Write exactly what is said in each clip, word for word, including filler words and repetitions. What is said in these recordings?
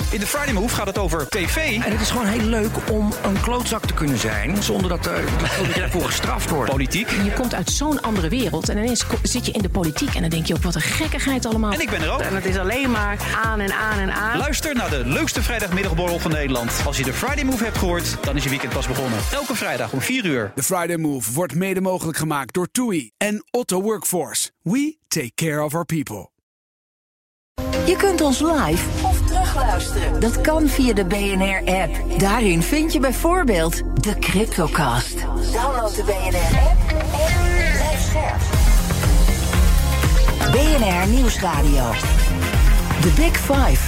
In de Friday Move gaat het over tv. En het is gewoon heel leuk om een klootzak te kunnen zijn, zonder dat, uh, dat je daarvoor gestraft wordt. Politiek. Je komt uit zo'n andere wereld en ineens zit je in de politiek en dan denk je ook, wat een gekkigheid allemaal. En ik ben er ook. En het is alleen maar aan en aan en aan. Luister naar de leukste vrijdagmiddagborrel van Nederland. Als je de Friday Move hebt gehoord, dan is je weekend pas begonnen. Elke vrijdag om vier uur. De Friday Move wordt mede mogelijk gemaakt door TUI en Otto Workforce. We take care of our people. Je kunt ons live of terugluisteren. Dat kan via de B N R-app. Daarin vind je bijvoorbeeld de Cryptocast. Download de B N R-app en blijf scherp. B N R Nieuwsradio. The Big Five.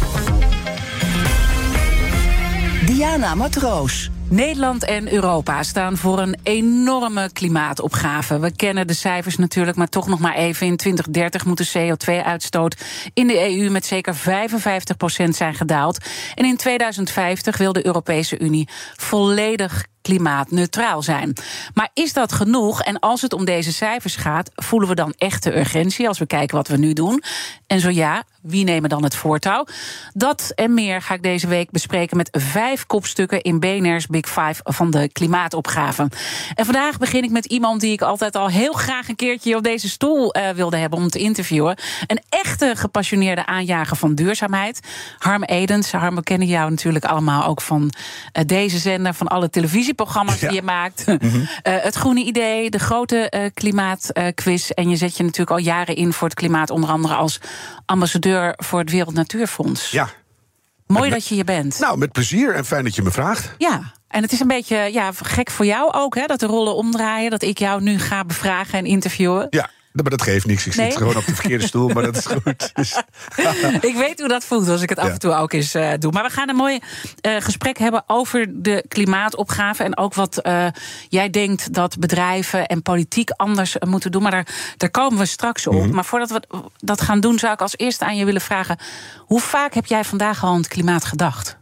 Diana Matroos. Nederland en Europa staan voor een enorme klimaatopgave. We kennen de cijfers natuurlijk, maar toch nog maar even. In twintig dertig moet de C O twee uitstoot in de E U met zeker vijfenvijftig procent zijn gedaald. En in tweeduizend vijftig wil de Europese Unie volledig klimaatneutraal zijn. Maar is dat genoeg? En als het om deze cijfers gaat, voelen we dan echt de urgentie als we kijken wat we nu doen? En zo ja, wie nemen dan het voortouw? Dat en meer ga ik deze week bespreken met vijf kopstukken in B N R's Big Five van de klimaatopgave. En vandaag begin ik met iemand die ik altijd al heel graag een keertje op deze stoel uh, wilde hebben om te interviewen. Een echte gepassioneerde aanjager van duurzaamheid. Harm Edens. Harm, we kennen jou natuurlijk allemaal ook van uh, deze zender, van alle televisieprogramma's ja. die je maakt. Mm-hmm. uh, het Groene Idee, de grote uh, klimaatquiz. Uh, en je zet je natuurlijk al jaren in voor het klimaat, onder andere als ambassadeur voor het Wereld Natuurfonds. Ja. Mooi met, dat je hier bent. Nou, met plezier en fijn dat je me vraagt. Ja, en het is een beetje ja, gek voor jou ook, hè, dat de rollen omdraaien. Dat ik jou nu ga bevragen en interviewen. Ja. Maar dat geeft niks. Ik nee? zit gewoon op de verkeerde stoel, maar dat is goed. Dus. Ik weet hoe dat voelt als ik het af en toe ook eens uh, doe. Maar we gaan een mooi uh, gesprek hebben over de klimaatopgave. En ook wat uh, jij denkt dat bedrijven en politiek anders uh, moeten doen. Maar daar, daar komen we straks op. Mm-hmm. Maar voordat we dat gaan doen, zou ik als eerste aan je willen vragen: hoe vaak heb jij vandaag al aan het klimaat gedacht?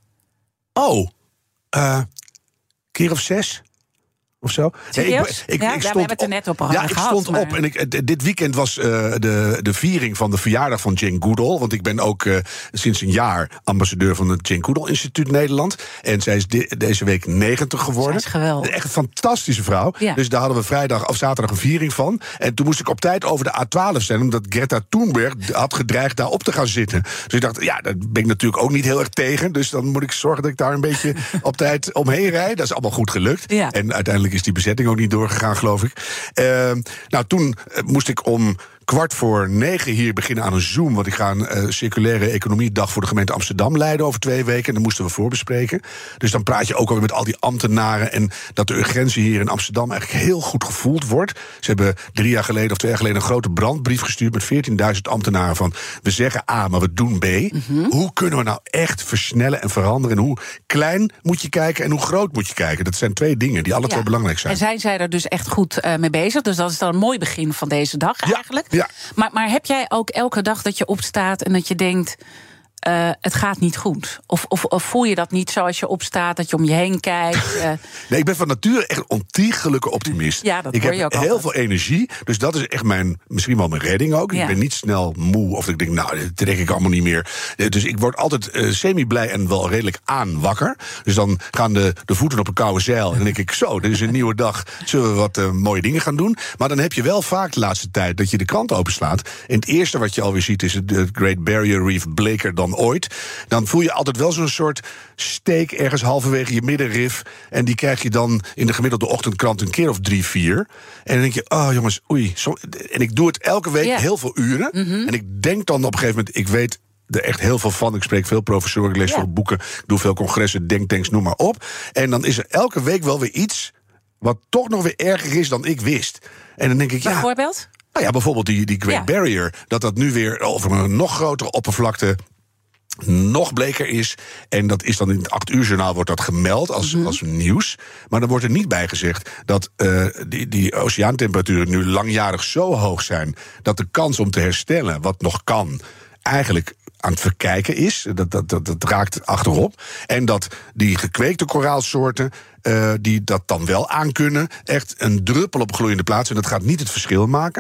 Oh, uh, keer of zes. Of zo. Nee, ik, ik, ja, ik stond we hebben het er net op al Ja, ik gehad, stond maar... op en ik, dit weekend was uh, de, de viering van de verjaardag van Jane Goodall. Want ik ben ook uh, sinds een jaar ambassadeur van het Jane Goodall Instituut Nederland. En zij is de, deze week negentig geworden. Zij is geweldig. Echt een fantastische vrouw. Ja. Dus daar hadden we vrijdag of zaterdag een viering van. En toen moest ik op tijd over de A twaalf zijn, omdat Greta Thunberg had gedreigd daar op te gaan zitten. Dus ik dacht, ja, daar ben ik natuurlijk ook niet heel erg tegen. Dus dan moet ik zorgen dat ik daar een beetje op tijd omheen rijd. Dat is allemaal goed gelukt. Ja. En uiteindelijk is die bezetting ook niet doorgegaan, geloof ik. Uh, nou, toen uh, moest ik om kwart voor negen hier beginnen aan een Zoom. Want ik ga een uh, circulaire economiedag voor de gemeente Amsterdam leiden over twee weken. En dat moesten we voorbespreken. Dus dan praat je ook alweer met al die ambtenaren. En dat de urgentie hier in Amsterdam eigenlijk heel goed gevoeld wordt. Ze hebben drie jaar geleden of twee jaar geleden een grote brandbrief gestuurd met veertienduizend ambtenaren van: we zeggen A, maar we doen B. Mm-hmm. Hoe kunnen we nou echt versnellen en veranderen? En hoe klein moet je kijken en hoe groot moet je kijken? Dat zijn twee dingen die alle ja. twee belangrijk zijn. En zijn zij er dus echt goed uh, mee bezig? Dus dat is dan een mooi begin van deze dag ja. eigenlijk. Ja. Maar, maar heb jij ook elke dag dat je opstaat en dat je denkt: Uh, het gaat niet goed? Of, of, of voel je dat niet zo als je opstaat, dat je om je heen kijkt? Uh... Nee, ik ben van nature echt een ontiegelijke optimist. Ja, dat ik hoor je heb ook heel altijd. veel energie, dus dat is echt mijn, misschien wel mijn redding ook. Ja. Ik ben niet snel moe of ik denk, nou, dit trek ik allemaal niet meer. Dus ik word altijd uh, semi-blij en wel redelijk aan wakker. Dus dan gaan de, de voeten op een koude zeil en dan denk ik, zo, dit is een nieuwe dag, zullen we wat uh, mooie dingen gaan doen? Maar dan heb je wel vaak de laatste tijd dat je de krant openslaat en het eerste wat je alweer ziet is de Great Barrier Reef bleker dan ooit. Dan voel je altijd wel zo'n soort steek ergens halverwege je middenrif. En die krijg je dan in de gemiddelde ochtendkrant een keer of drie, vier. En dan denk je, oh jongens, oei. Zo, en ik doe het elke week yeah. heel veel uren. Mm-hmm. En ik denk dan op een gegeven moment, ik weet er echt heel veel van. Ik spreek veel professoren, ik lees yeah. veel boeken, ik doe veel congressen, denktanks, noem maar op. En dan is er elke week wel weer iets wat toch nog weer erger is dan ik wist. En dan denk ik, ja. Bijvoorbeeld? Nou ja, bijvoorbeeld die, die Great ja. Barrier. Dat dat nu weer over een nog grotere oppervlakte nog bleker is. En dat is dan in het acht uur journaal wordt dat gemeld als, mm-hmm. als nieuws. Maar dan wordt er niet bij gezegd dat uh, die, die oceaantemperaturen nu langjarig zo hoog zijn dat de kans om te herstellen, wat nog kan, eigenlijk aan het verkijken is. Dat, dat, dat, dat raakt achterop. En dat die gekweekte koraalsoorten, uh, die dat dan wel aankunnen, echt een druppel op een gloeiende plaats. En dat gaat niet het verschil maken.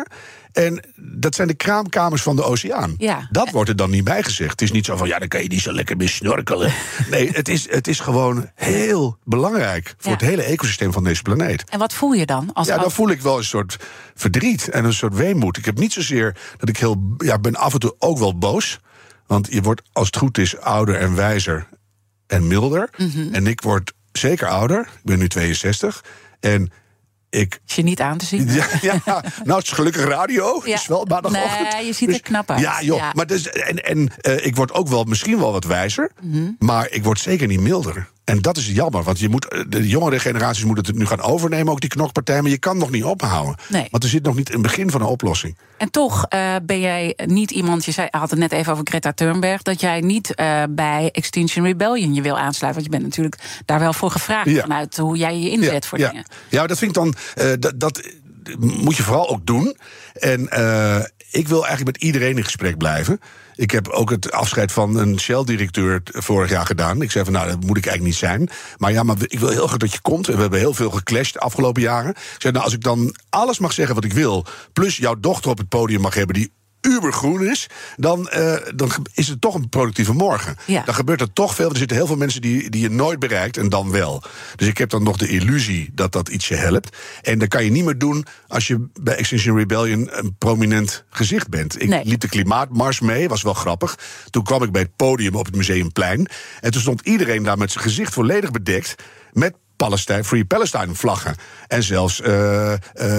En dat zijn de kraamkamers van de oceaan. Ja. Dat wordt er dan niet bij gezegd. Het is niet zo van, ja, dan kan je niet zo lekker mee snorkelen. Nee, het is, het is gewoon heel belangrijk voor ja. het hele ecosysteem van deze planeet. En wat voel je dan? Als ja, dan als... voel ik wel een soort verdriet en een soort weemoed. Ik heb niet zozeer dat ik heel... Ja, ben af en toe ook wel boos. Want je wordt, als het goed is, ouder en wijzer en milder. Mm-hmm. En ik word zeker ouder. Ik ben nu tweeënzestig. En ik... Is je niet aan te zien? Ja, ja, nou, het is gelukkig radio. Ja. Het is wel maandagochtend. Nee, je ziet dus, er knap uit. Ja, joh. Ja. Maar dus, en en uh, ik word ook wel misschien wel wat wijzer. Mm-hmm. Maar ik word zeker niet milder. En dat is jammer, want je moet, de jongere generaties moeten het nu gaan overnemen, ook die knokpartij, maar je kan nog niet ophouden. Nee. Want er zit nog niet in het begin van een oplossing. En toch uh, ben jij niet iemand, je zei, had het net even over Greta Thunberg, dat jij niet uh, bij Extinction Rebellion je wil aansluiten. Want je bent natuurlijk daar wel voor gevraagd, ja. vanuit hoe jij je inzet ja, voor ja. dingen. Ja, dat vind ik dan, uh, dat, dat moet je vooral ook doen. En uh, ik wil eigenlijk met iedereen in gesprek blijven. Ik heb ook het afscheid van een Shell-directeur vorig jaar gedaan. Ik zei van, nou, dat moet ik eigenlijk niet zijn. Maar ja, maar ik wil heel graag dat je komt. En we hebben heel veel geclashed de afgelopen jaren. Ik zei, nou, als ik dan alles mag zeggen wat ik wil, plus jouw dochter op het podium mag hebben die ubergroen is, dan, uh, dan is het toch een productieve morgen. Ja. Dan gebeurt er toch veel. Er zitten heel veel mensen die, die je nooit bereikt en dan wel. Dus ik heb dan nog de illusie dat dat ietsje helpt. En dat kan je niet meer doen als je bij Extinction Rebellion een prominent gezicht bent. Ik nee. liep de klimaatmars mee, was wel grappig. Toen kwam ik bij het podium op het Museumplein. En toen stond iedereen daar met zijn gezicht volledig bedekt met Palestine, Free Palestine vlaggen. En zelfs uh,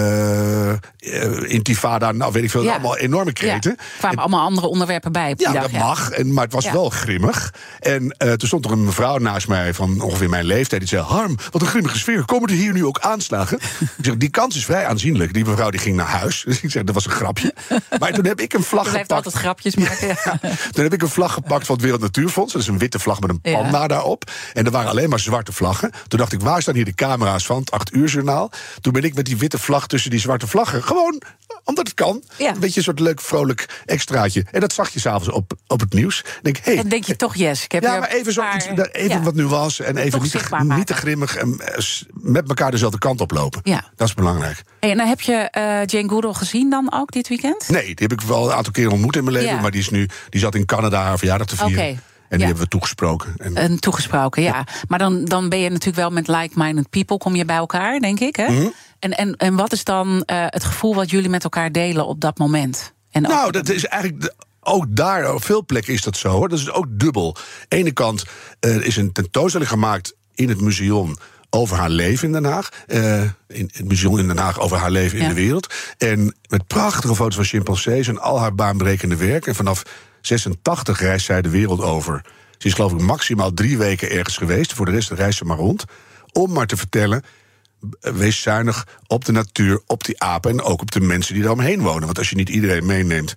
uh, Intifada, nou weet ik veel, ja. allemaal enorme kreten. Ja, er kwamen en, allemaal andere onderwerpen bij op die ja, dag. Dat ja, dat mag, en, maar het was ja. wel grimmig. En uh, toen stond er een mevrouw naast mij van ongeveer mijn leeftijd, die zei, Harm, wat een grimmige sfeer, komen er hier nu ook aanslagen? Ik zeg, die kans is vrij aanzienlijk. Die mevrouw die ging naar huis. Dus ik zeg, dat was een grapje. Maar toen heb ik een vlag je gepakt. altijd grapjes maken. Ja. Ja, toen heb ik een vlag gepakt van het Wereld Natuurfonds. Dat is een witte vlag met een panda ja. daarop. En er waren alleen maar zwarte vlaggen. Toen dacht ik, waar staan hier de camera's van het acht uur journaal? Toen ben ik met die witte vlag tussen die zwarte vlaggen, gewoon omdat het kan. Ja. Een beetje een soort leuk, vrolijk extraatje. En dat zag je s'avonds op, op het nieuws. Denk, hey, en denk je toch, yes. Ik heb ja, maar even, zo paar, iets, even ja. wat nuance en even niet te, niet te grimmig en met elkaar dezelfde kant oplopen. Ja. Dat is belangrijk. Hey, en dan heb je uh, Jane Goodall gezien dan ook dit weekend? Nee, die heb ik wel een aantal keren ontmoet in mijn leven. Ja. Maar die, is nu, die zat in Canada haar verjaardag te vieren. Okay. En die ja. hebben we toegesproken. En, en toegesproken, ja. ja. Maar dan, dan ben je natuurlijk wel met like-minded people, kom je bij elkaar, denk ik. Hè? Mm-hmm. En, en, en wat is dan uh, het gevoel wat jullie met elkaar delen op dat moment? En nou, dat is eigenlijk de, ook daar, op veel plekken is dat zo, hoor. Dat is ook dubbel. Aan de ene kant uh, is een tentoonstelling gemaakt in het museum over haar leven in Den Haag. Uh, in het museum in Den Haag over haar leven ja. in de wereld. En met prachtige foto's van chimpansees en al haar baanbrekende werk. En vanaf zesentachtig reist zij de wereld over. Ze is geloof ik maximaal drie weken ergens geweest. Voor de rest reist ze maar rond. Om maar te vertellen, wees zuinig op de natuur, op die apen en ook op de mensen die daaromheen wonen. Want als je niet iedereen meeneemt,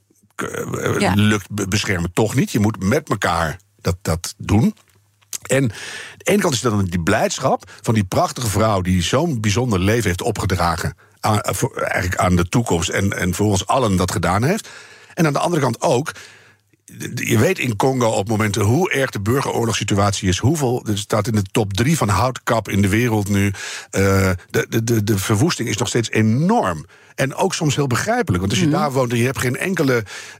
ja. lukt beschermen toch niet. Je moet met elkaar dat, dat doen. En aan de ene kant is dat dan die blijdschap van die prachtige vrouw die zo'n bijzonder leven heeft opgedragen aan, voor, eigenlijk aan de toekomst en, en voor ons allen dat gedaan heeft. En aan de andere kant ook, je weet in Congo op momenten hoe erg de burgeroorlogssituatie is. Hoeveel, er staat in de top drie van houtkap in de wereld nu. Uh, de, de, de, de verwoesting is nog steeds enorm. En ook soms heel begrijpelijk. Want als je mm. daar woont en je hebt geen enkele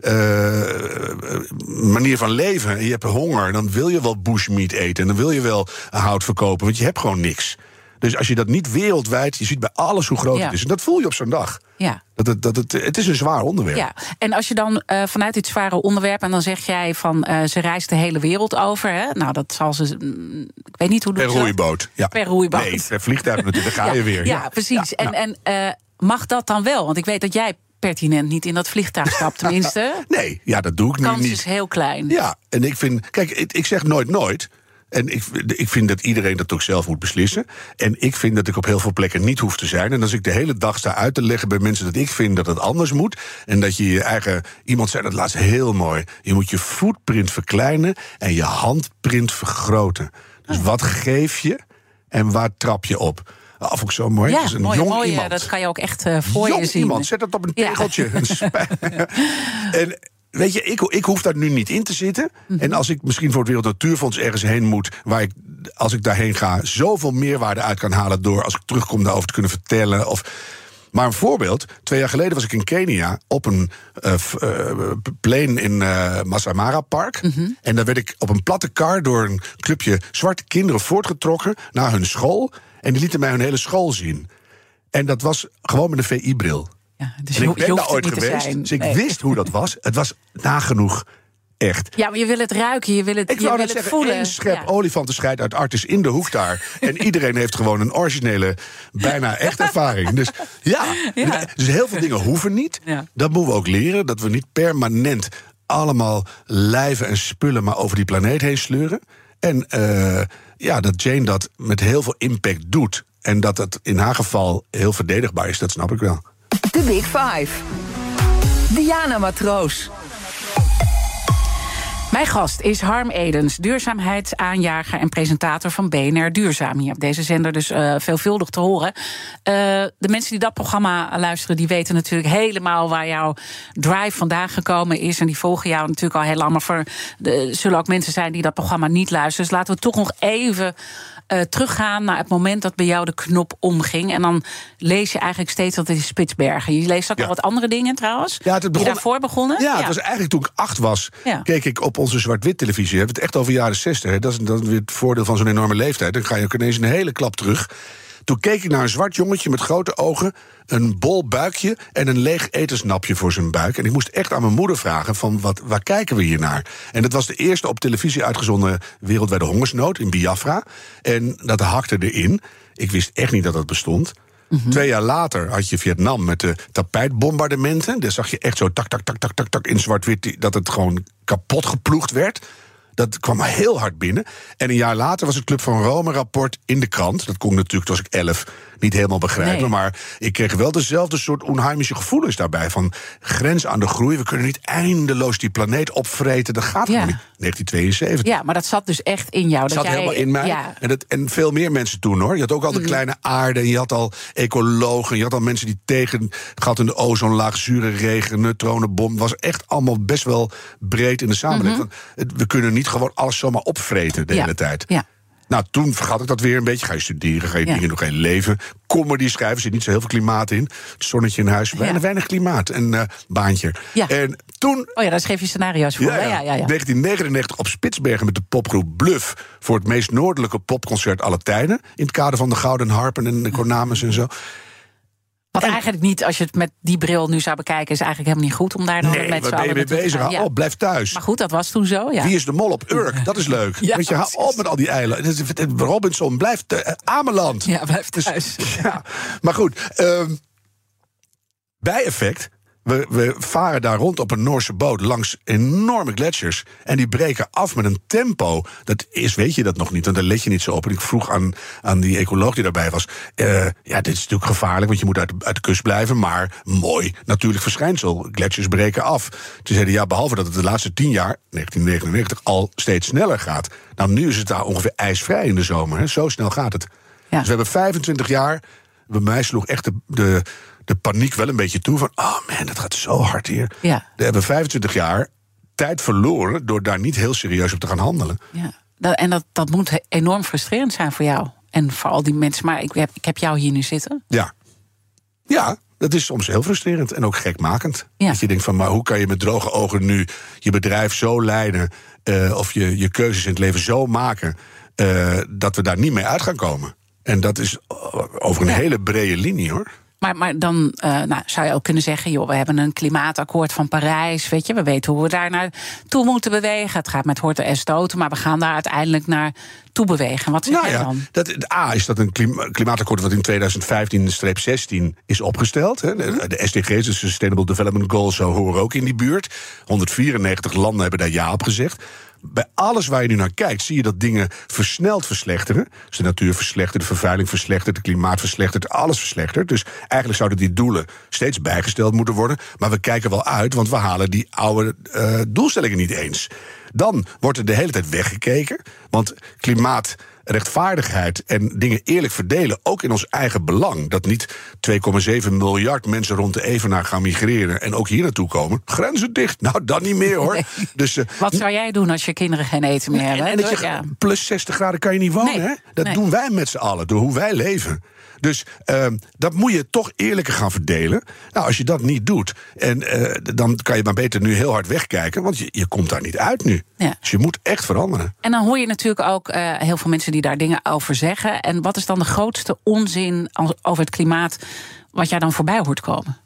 uh, manier van leven, en je hebt honger, dan wil je wel bushmeat eten en dan wil je wel hout verkopen, want je hebt gewoon niks. Dus als je dat niet wereldwijd, je ziet bij alles hoe groot ja. het is. En dat voel je op zo'n dag. Ja. Dat het, dat het, het is een zwaar onderwerp. Ja. En als je dan uh, vanuit dit zware onderwerp, en dan zeg jij van uh, ze reist de hele wereld over. Hè? Nou, dat zal ze. Mm, ik weet niet hoe per roeiboot. Ja. Per roeiboot. Nee, per vliegtuig natuurlijk. Dan ga je ja. weer. Ja, ja precies. Ja. En, en uh, mag dat dan wel? Want ik weet dat jij pertinent niet in dat vliegtuig stapt, tenminste. Nee, ja, dat doe ik nu niet. De kans is heel klein. Ja, en ik vind, kijk, ik, ik zeg nooit nooit. En ik, ik vind dat iedereen dat ook zelf moet beslissen. En ik vind dat ik op heel veel plekken niet hoef te zijn. En als ik de hele dag sta uit te leggen bij mensen dat ik vind dat het anders moet, en dat je je eigen, iemand zei dat laatst heel mooi, je moet je footprint verkleinen en je handprint vergroten. Dus wat geef je en waar trap je op? Dat vond ik zo mooi. Ja, dus een mooi, jong mooi, iemand. Dat kan je ook echt uh, voor jong je zien. Iemand, zet dat op een tegeltje. Ja. En weet je, ik, ik hoef daar nu niet in te zitten. Mm-hmm. En als ik misschien voor het Wereld Natuurfonds ergens heen moet, waar ik, als ik daarheen ga, zoveel meerwaarde uit kan halen door, als ik terugkom, daarover te kunnen vertellen. Of, Maar een voorbeeld, twee jaar geleden was ik in Kenia op een uh, uh, plane in uh, Masai Mara Park. Mm-hmm. En daar werd ik op een platte kar door een clubje zwarte kinderen voortgetrokken naar hun school. En die lieten mij hun hele school zien. En dat was gewoon met een V I-bril. Ja, dus en je, ik ben je daar ooit geweest, dus ik nee. wist hoe dat was. Het was nagenoeg echt. Ja, maar je wil het ruiken, je wil het, ik je wil het het zeggen, voelen. Een schep ja. olifantenscheid uit Artis in de hoek daar. En iedereen heeft gewoon een originele, bijna echt ervaring. Dus ja, ja. Dus heel veel dingen hoeven niet. Ja. Dat moeten we ook leren, dat we niet permanent allemaal lijven en spullen maar over die planeet heen sleuren. En uh, ja, dat Jane dat met heel veel impact doet. En dat het in haar geval heel verdedigbaar is, dat snap ik wel. The Big Five. Diana Matroos. Mijn gast is Harm Edens, duurzaamheidsaanjager en presentator van B N R Duurzaam. Hier op deze zender dus uh, veelvuldig te horen. Uh, de mensen die dat programma luisteren, die weten natuurlijk helemaal waar jouw drive vandaan gekomen is. En die volgen jou natuurlijk al heel lang. Maar voor de, zullen ook mensen zijn die dat programma niet luisteren. Dus laten we toch nog even Uh, teruggaan naar het moment dat bij jou de knop omging. En dan lees je eigenlijk steeds dat het is Spitsbergen. Je leest ook ja. al wat andere dingen trouwens. Ja, het begon, die daarvoor begonnen. Ja, ja, het was eigenlijk toen ik acht was, ja. keek ik op onze zwart-wit televisie. We hebben het echt over jaren zestig. Hè. Dat is, dat is weer het voordeel van zo'n enorme leeftijd. Dan ga je ook ineens een hele klap terug. Toen keek ik naar een zwart jongetje met grote ogen, een bol buikje en een leeg etensnapje voor zijn buik. En ik moest echt aan mijn moeder vragen van wat, waar kijken we hier naar? En dat was de eerste op televisie uitgezonden wereldwijde hongersnood in Biafra. En dat hakte erin. Ik wist echt niet dat dat bestond. Mm-hmm. Twee jaar later had je Vietnam met de tapijtbombardementen. Daar zag je echt zo tak, tak, tak, tak, tak, tak in zwart-wit dat het gewoon kapot geploegd werd. Dat kwam maar heel hard binnen. En een jaar later was het Club van Rome-rapport in de krant. Dat kon ik natuurlijk, toen was ik elf, niet helemaal begrijpen. Nee. Maar ik kreeg wel dezelfde soort onheimische gevoelens daarbij. Van grens aan de groei. We kunnen niet eindeloos die planeet opvreten. Dat gaat ja. niet. negentien tweeënzeventig. Ja, maar dat zat dus echt in jou. Dat dat zat jij, helemaal in mij. Ja. En, dat, en veel meer mensen toen, hoor. Je had ook al de mm. kleine aarde. En je had al ecologen. Je had al mensen die tegen gat in de ozonlaag, zure regen, neutronenbom. Het was echt allemaal best wel breed in de samenleving. Mm-hmm. We kunnen niet gewoon alles zomaar opvreten de ja. hele tijd. Ja. Nou, toen vergat ik dat weer een beetje. Ga je studeren, ga je ja. dingen nog geen leven. Comedy schrijven, zit niet zo heel veel klimaat in. Het zonnetje in huis, weinig, ja. weinig klimaat. En uh, baantje. Ja. En toen... Oh ja, daar schreef je scenario's voor. Ja, ja. Ja, ja, ja. negentien negenennegentig op Spitsbergen met de popgroep Bluff voor het meest noordelijke popconcert aller tijden. In het kader van de Gouden Harpen en de Cornamus en zo. Wat en, eigenlijk niet, als je het met die bril nu zou bekijken, is eigenlijk helemaal niet goed om daar dan nee, met z'n allen ben je mee bezig? Hou ja. op, blijf thuis. Maar goed, dat was toen zo, ja. Wie is de mol op Urk? Dat is leuk. Ja, weet je, hou op met al die eilanden. Robinson, blijf uh, Ameland. Ja, blijf thuis. Dus, ja. Maar goed, um, bijeffect. We, we varen daar rond op een Noorse boot langs enorme gletsjers. En die breken af met een tempo. Dat is, weet je dat nog niet, want daar let je niet zo op. En ik vroeg aan, aan die ecoloog die daarbij was. Uh, ja, dit is natuurlijk gevaarlijk, want je moet uit, uit de kust blijven. Maar mooi, natuurlijk verschijnsel. Gletsjers breken af. Toen zeiden ja, behalve dat het de laatste tien jaar, negentien negenennegentig, al steeds sneller gaat. Nou, nu is het daar ongeveer ijsvrij in de zomer. Hè. Zo snel gaat het. Ja. Dus we hebben vijfentwintig jaar. Bij mij sloeg echt de... de de paniek wel een beetje toe van, oh man, dat gaat zo hard hier. Ja. We hebben vijfentwintig jaar tijd verloren door daar niet heel serieus op te gaan handelen. Ja. Dat, en dat, dat moet enorm frustrerend zijn voor jou. En voor al die mensen, maar ik heb, ik heb jou hier nu zitten. Ja. Ja, dat is soms heel frustrerend en ook gekmakend. Ja. Dat je denkt van, maar hoe kan je met droge ogen nu je bedrijf zo leiden, Uh, of je, je keuzes in het leven zo maken, uh, dat we daar niet mee uit gaan komen. En dat is over een ja. hele brede linie, hoor. Maar, maar dan uh, nou, zou je ook kunnen zeggen, joh, we hebben een klimaatakkoord van Parijs, weet je, we weten hoe we daar naartoe moeten bewegen. Het gaat met horten en stoten, maar we gaan daar uiteindelijk naar toe bewegen. Wat zeg nou jij ja, dan? Dat, A, is dat een klimaatakkoord wat in twintig vijftien zestien is opgesteld. Hè. De, de S D G's, de Sustainable Development Goals, zo horen ook in die buurt. honderdvierennegentig landen hebben daar ja op gezegd. Bij alles waar je nu naar kijkt, zie je dat dingen versneld verslechteren. Dus de natuur verslechtert, de vervuiling verslechtert, het klimaat verslechtert, alles verslechtert. Dus eigenlijk zouden die doelen steeds bijgesteld moeten worden. Maar we kijken wel uit, want we halen die oude uh, doelstellingen niet eens. Dan wordt er de hele tijd weggekeken, want klimaat rechtvaardigheid en dingen eerlijk verdelen, ook in ons eigen belang. Dat niet twee komma zeven miljard mensen rond de evenaar gaan migreren en ook hier naartoe komen. Grenzen dicht. Nou, dan niet meer, hoor. Nee. Dus, uh, Wat zou jij doen als je kinderen geen eten meer hebben? En, en dat je, ja. plus zestig graden kan je niet wonen, Nee. hè? Dat Nee. doen wij met z'n allen, door hoe wij leven. Dus uh, dat moet je toch eerlijker gaan verdelen. Nou, als je dat niet doet, en, uh, dan kan je maar beter nu heel hard wegkijken, want je, je komt daar niet uit nu. Ja. Dus je moet echt veranderen. En dan hoor je natuurlijk ook uh, heel veel mensen die daar dingen over zeggen. En wat is dan de grootste onzin over het klimaat wat jij dan voorbij hoort komen?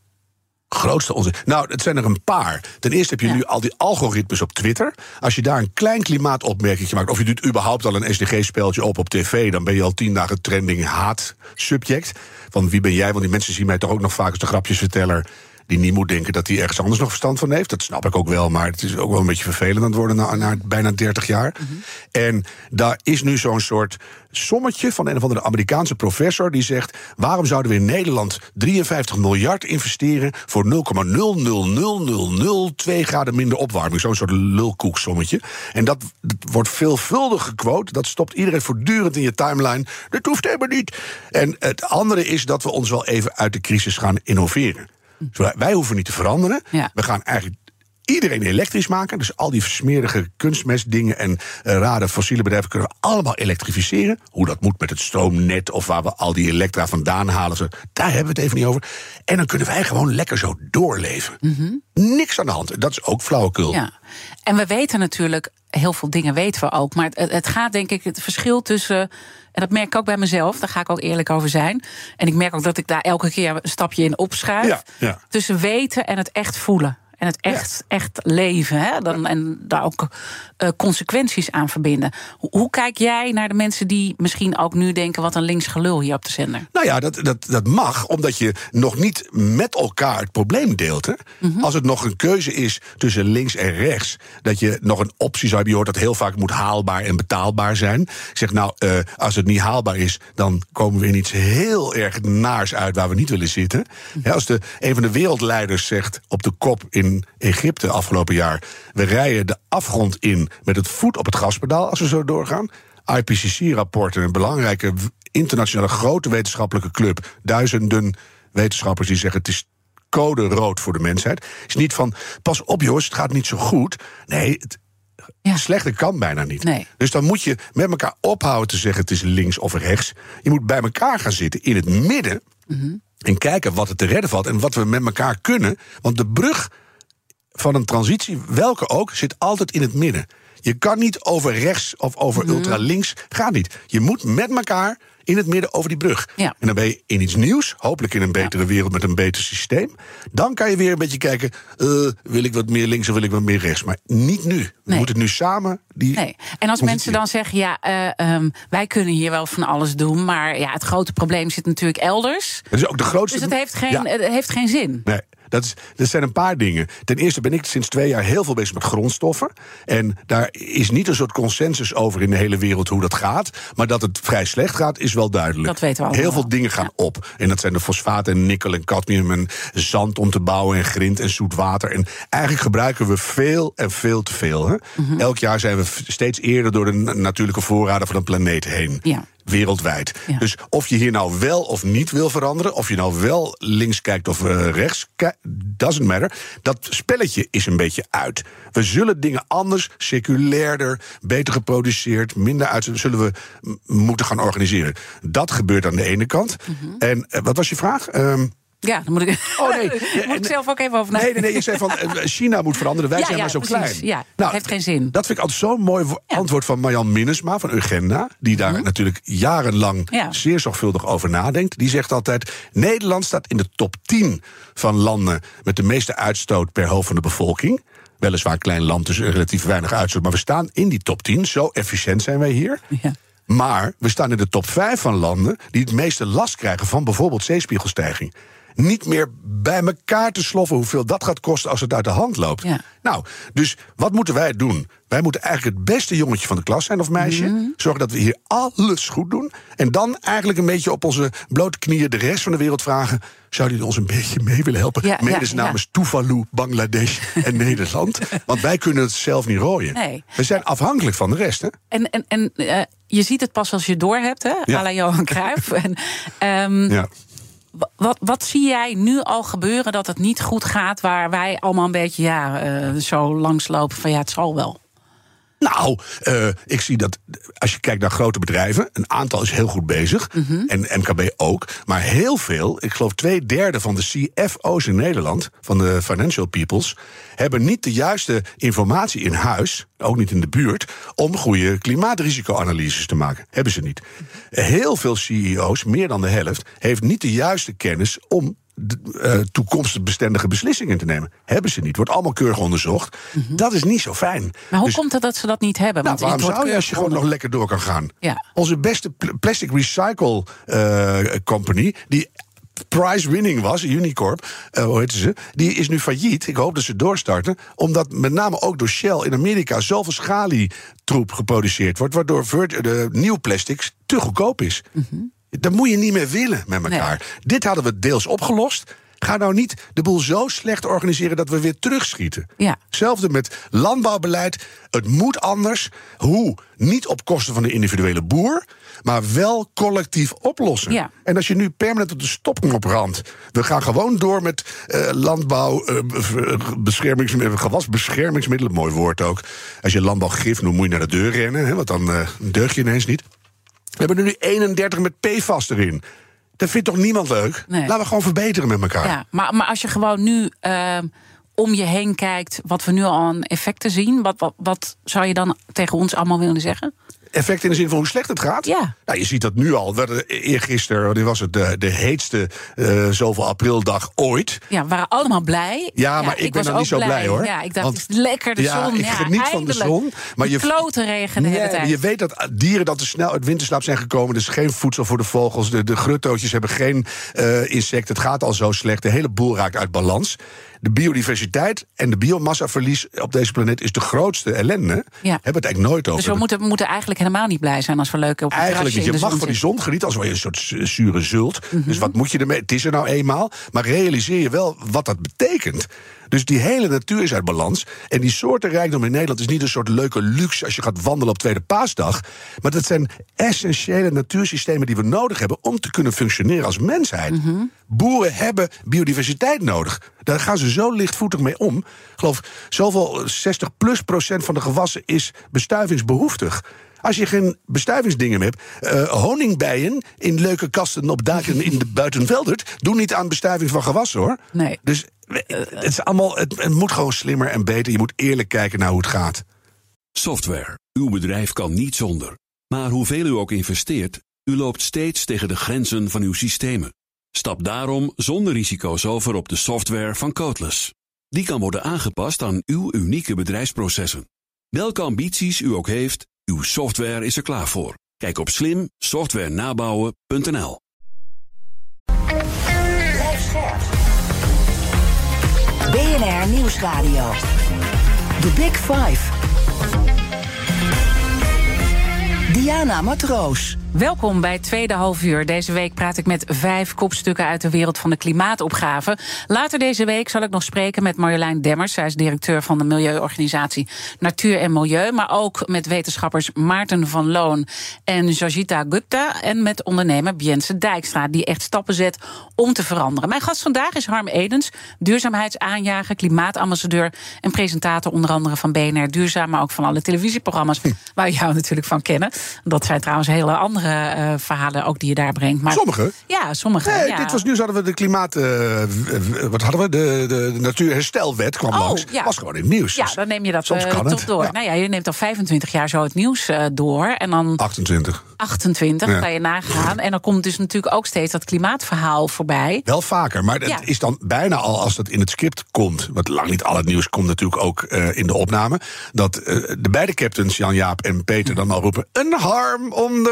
Grootste onzin. Nou, het zijn er een paar. Ten eerste heb je Ja. nu al die algoritmes op Twitter. Als je daar een klein klimaatopmerking maakt, of je doet überhaupt al een S D G-speeltje op op tv, dan ben je al tien dagen trending haat-subject. Van wie ben jij? Want die mensen zien mij toch ook nog vaak als de grapjesverteller die niet moet denken dat hij ergens anders nog verstand van heeft. Dat snap ik ook wel, maar het is ook wel een beetje vervelend aan het worden na, na bijna dertig jaar. Mm-hmm. En daar is nu zo'n soort sommetje van een of andere Amerikaanse professor die zegt: waarom zouden we in Nederland drieënvijftig miljard investeren voor nul komma nul nul nul nul nul twee graden minder opwarming? Zo'n soort lulkoeksommetje. En dat, dat wordt veelvuldig gequote. Dat stopt iedereen voortdurend in je timeline. Dat hoeft helemaal niet. En het andere is dat we ons wel even uit de crisis gaan innoveren. Dus wij hoeven niet te veranderen. Ja. We gaan eigenlijk iedereen elektrisch maken. Dus al die versmerige kunstmestdingen en uh, rare fossiele bedrijven kunnen we allemaal elektrificeren. Hoe dat moet met het stroomnet of waar we al die elektra vandaan halen. Zo, daar hebben we het even niet over. En dan kunnen wij gewoon lekker zo doorleven. Mm-hmm. Niks aan de hand. Dat is ook flauwekul. Ja. En we weten natuurlijk, heel veel dingen weten we ook. Maar het, het gaat denk ik, het verschil tussen, en dat merk ik ook bij mezelf, daar ga ik ook eerlijk over zijn. En ik merk ook dat ik daar elke keer een stapje in opschuif. Ja, ja. Tussen weten en het echt voelen. En het echt, ja. echt leven. Hè? Dan, en daar ook uh, consequenties aan verbinden. Hoe, hoe kijk jij naar de mensen die misschien ook nu denken: wat een links gelul hier op de zender? Nou ja, dat, dat, dat mag, omdat je nog niet met elkaar het probleem deelt. Hè? Mm-hmm. Als het nog een keuze is tussen links en rechts, dat je nog een optie zou hebben. Je hoort dat heel vaak moet haalbaar en betaalbaar zijn. Ik zeg nou, uh, als het niet haalbaar is, dan komen we in iets heel erg naars uit waar we niet willen zitten. Mm-hmm. Ja, als de, een van de wereldleiders zegt op de kop in in Egypte afgelopen jaar: we rijden de afgrond in met het voet op het gaspedaal als we zo doorgaan. I P C C-rapporten, een belangrijke internationale grote wetenschappelijke club, duizenden wetenschappers die zeggen: het is code rood voor de mensheid. Is niet van, pas op jongens, het gaat niet zo goed. Nee, het ja. slechter kan bijna niet. Nee. Dus dan moet je met elkaar ophouden te zeggen: het is links of rechts. Je moet bij elkaar gaan zitten in het midden. Mm-hmm. En kijken wat er te redden valt en wat we met elkaar kunnen. Want de brug van een transitie, welke ook, zit altijd in het midden. Je kan niet over rechts of over mm-hmm. ultralinks, gaat niet. Je moet met elkaar in het midden over die brug. Ja. En dan ben je in iets nieuws, hopelijk in een betere ja. wereld met een beter systeem. Dan kan je weer een beetje kijken, uh, wil ik wat meer links of wil ik wat meer rechts? Maar niet nu. We nee. moeten nu samen die... Nee. En als mensen dan zeggen, ja, uh, um, wij kunnen hier wel van alles doen, maar ja, het grote probleem zit natuurlijk elders. Dat is ook de grootste... Dus het heeft geen, ja. het heeft geen zin. Nee. Dat, is, dat zijn een paar dingen. Ten eerste ben ik sinds twee jaar heel veel bezig met grondstoffen. En daar is niet een soort consensus over in de hele wereld hoe dat gaat. Maar dat het vrij slecht gaat, is wel duidelijk. Dat weten we allemaal. Heel veel dingen gaan ja. op. En dat zijn de fosfaat en nikkel en cadmium en zand om te bouwen en grind en zoet water. En eigenlijk gebruiken we veel en veel te veel. Hè? Mm-hmm. Elk jaar zijn we steeds eerder door de natuurlijke voorraden van de planeet heen. Ja. Wereldwijd. Ja. Dus of je hier nou wel of niet wil veranderen, of je nou wel links kijkt of uh, rechts kijkt, doesn't matter. Dat spelletje is een beetje uit. We zullen dingen anders, circulairder, beter geproduceerd, minder uit zullen we m- moeten gaan organiseren. Dat gebeurt aan de ene kant. Mm-hmm. En uh, wat was je vraag? Um, Ja, dan moet ik, oh, nee. moet ik zelf ook even over nadenken. Nee, nee, nee, je zei van China moet veranderen, wij ja, zijn ja, maar zo precies. klein. Ja, nou, dat heeft geen zin. Dat vind ik altijd zo'n mooi ja. antwoord van Marjan Minnesma van Urgenda, die daar mm-hmm. natuurlijk jarenlang ja. zeer zorgvuldig over nadenkt. Die zegt altijd: Nederland staat in de top tien van landen met de meeste uitstoot per hoofd van de bevolking. Weliswaar een klein land, dus relatief weinig uitstoot, maar we staan in die top tien. Zo efficiënt zijn wij hier. Ja. Maar we staan in de top vijf van landen die het meeste last krijgen van bijvoorbeeld zeespiegelstijging. Niet meer bij elkaar te sloffen hoeveel dat gaat kosten als het uit de hand loopt. Ja. Nou, dus wat moeten wij doen? Wij moeten eigenlijk het beste jongetje van de klas zijn of meisje. Mm-hmm. Zorgen dat we hier alles goed doen. En dan eigenlijk een beetje op onze blote knieën de rest van de wereld vragen: zouden jullie ons een beetje mee willen helpen? Ja, Medes ja, namens ja. Tuvalu, Bangladesh en Nederland. Want wij kunnen het zelf niet rooien. Nee. We zijn afhankelijk van de rest. Hè? En, en, en uh, je ziet het pas als je het door hebt, hè? Ja. À la Johan Cruijff. en, um, ja. Wat, wat zie jij nu al gebeuren dat het niet goed gaat, waar wij allemaal een beetje ja, uh, zo langslopen van ja, het zal wel? Nou, uh, ik zie dat als je kijkt naar grote bedrijven, een aantal is heel goed bezig. Mm-hmm. En M K B ook. Maar heel veel, ik geloof twee derde van de C F O's in Nederland, van de financial peoples, hebben niet de juiste informatie in huis, ook niet in de buurt, om goede klimaatrisicoanalyses te maken. Hebben ze niet. Heel veel C E O's, meer dan de helft, heeft niet de juiste kennis om De, uh, toekomstig bestendige beslissingen te nemen. Hebben ze niet. Wordt allemaal keurig onderzocht. Mm-hmm. Dat is niet zo fijn. Maar hoe dus, komt het dat ze dat niet hebben? Nou, Want waarom zou je als je gewoon nog lekker door kan gaan? Ja. Onze beste pl- plastic recycle uh, company, die prize-winning was, Unicorp, uh, hoe heette ze, die is nu failliet. Ik hoop dat ze doorstarten. Omdat met name ook door Shell in Amerika zoveel schalietroep geproduceerd wordt, waardoor de nieuw plastics te goedkoop is. Mm-hmm. Dat moet je niet meer willen met elkaar. Nee. Dit hadden we deels opgelost. Ga nou niet de boel zo slecht organiseren dat we weer terugschieten. Ja. Hetzelfde met landbouwbeleid. Het moet anders. Hoe? Niet op kosten van de individuele boer, maar wel collectief oplossen. Ja. En als je nu permanent op de stopknop ramt, we gaan gewoon door met uh, landbouw, uh, beschermingsmiddelen, gewasbeschermingsmiddelen, mooi woord ook. Als je landbouwgif noemt, moet je naar de deur rennen, hè, want dan uh, deug je ineens niet. We hebben er nu eenendertig met P F A S erin. Dat vindt toch niemand leuk? Nee. Laten we gewoon verbeteren met elkaar. Ja, maar, maar als je gewoon nu uh, om je heen kijkt, wat we nu al aan effecten zien, wat, wat, wat zou je dan tegen ons allemaal willen zeggen? Effect in de zin van hoe slecht het gaat? Ja. Nou, je ziet dat nu al. Eergisteren, dit was het de, de heetste uh, zoveel aprildag ooit. Ja, we waren allemaal blij. Ja, maar ja, ik, ik ben dan niet zo blij, blij hoor. Ja, ik dacht, Want, het is lekker de ja, zon. Ik ja, geniet eindelijk. van de zon. Maar die je klote regen de nee, hele tijd. Je weet dat dieren dat te snel uit winterslaap zijn gekomen. Dus geen voedsel voor de vogels. De, de gruttootjes hebben geen uh, insecten. Het gaat al zo slecht. De hele boel raakt uit balans. De biodiversiteit en de biomassaverlies op deze planeet is de grootste ellende. Ja. Hebben het eigenlijk nooit over. Dus we moeten, we moeten eigenlijk helemaal niet blij zijn als we leuk op het Eigenlijk niet. Je mag zon van die zon genieten, als wel een soort zure zult. Mm-hmm. Dus wat moet je ermee? Het is er nou eenmaal. Maar realiseer je wel wat dat betekent. Dus die hele natuur is uit balans. En die soortenrijkdom in Nederland is niet een soort leuke luxe als je gaat wandelen op Tweede Paasdag. Maar dat zijn essentiële natuursystemen die we nodig hebben om te kunnen functioneren als mensheid. Mm-hmm. Boeren hebben biodiversiteit nodig. Daar gaan ze zo lichtvoetig mee om. Ik geloof, zoveel zestig plus procent van de gewassen is bestuivingsbehoeftig. Als je geen bestuivingsdingen hebt, uh, honingbijen in leuke kasten op daken in de buitenveldert doen niet aan bestuiving van gewassen, hoor. Nee. Dus het, is allemaal, het, het moet gewoon slimmer en beter. Je moet eerlijk kijken naar hoe het gaat. Software. Uw bedrijf kan niet zonder. Maar hoeveel u ook investeert, u loopt steeds tegen de grenzen van uw systemen. Stap daarom zonder risico's over op de software van Codeless. Die kan worden aangepast aan uw unieke bedrijfsprocessen. Welke ambities u ook heeft, uw software is er klaar voor. Kijk op slim software nabouwen punt n l. B N R Nieuwsradio. The Big Five. Diana Matroos. Welkom bij het tweede halfuur. Deze week praat ik met vijf kopstukken uit de wereld van de klimaatopgave. Later deze week zal ik nog spreken met Marjolein Demmers. Zij is directeur van de milieuorganisatie Natuur en Milieu. Maar ook met wetenschappers Maarten van Loon en Jajita Gupta. En met ondernemer Bjentse Dijkstra, die echt stappen zet om te veranderen. Mijn gast vandaag is Harm Edens, duurzaamheidsaanjager, klimaatambassadeur en presentator onder andere van B N R Duurzaam, maar ook van alle televisieprogramma's hm. waar we jou natuurlijk van kennen. Dat zijn trouwens hele andere Uh, verhalen ook die je daar brengt. Maar, sommige? Ja, sommige. Nee, ja. Dit was nieuws, hadden we de klimaat... Uh, wat hadden we? De, de, de natuurherstelwet kwam oh, langs. Ja. Was gewoon in het nieuws. Ja, dan neem je dat Soms uh, kan toch het. door. Ja. Nou ja, je neemt al vijfentwintig jaar zo het nieuws uh, door. En dan achtentwintig. achtentwintig, ja. Kan je nagaan. En dan komt dus natuurlijk ook steeds dat klimaatverhaal voorbij. Wel vaker, maar het ja. is dan bijna al als dat in het script komt. Want lang niet al het nieuws komt natuurlijk ook uh, in de opname. Dat uh, de beide captains, Jan-Jaap en Peter, dan al roepen: een Harm onderwerp.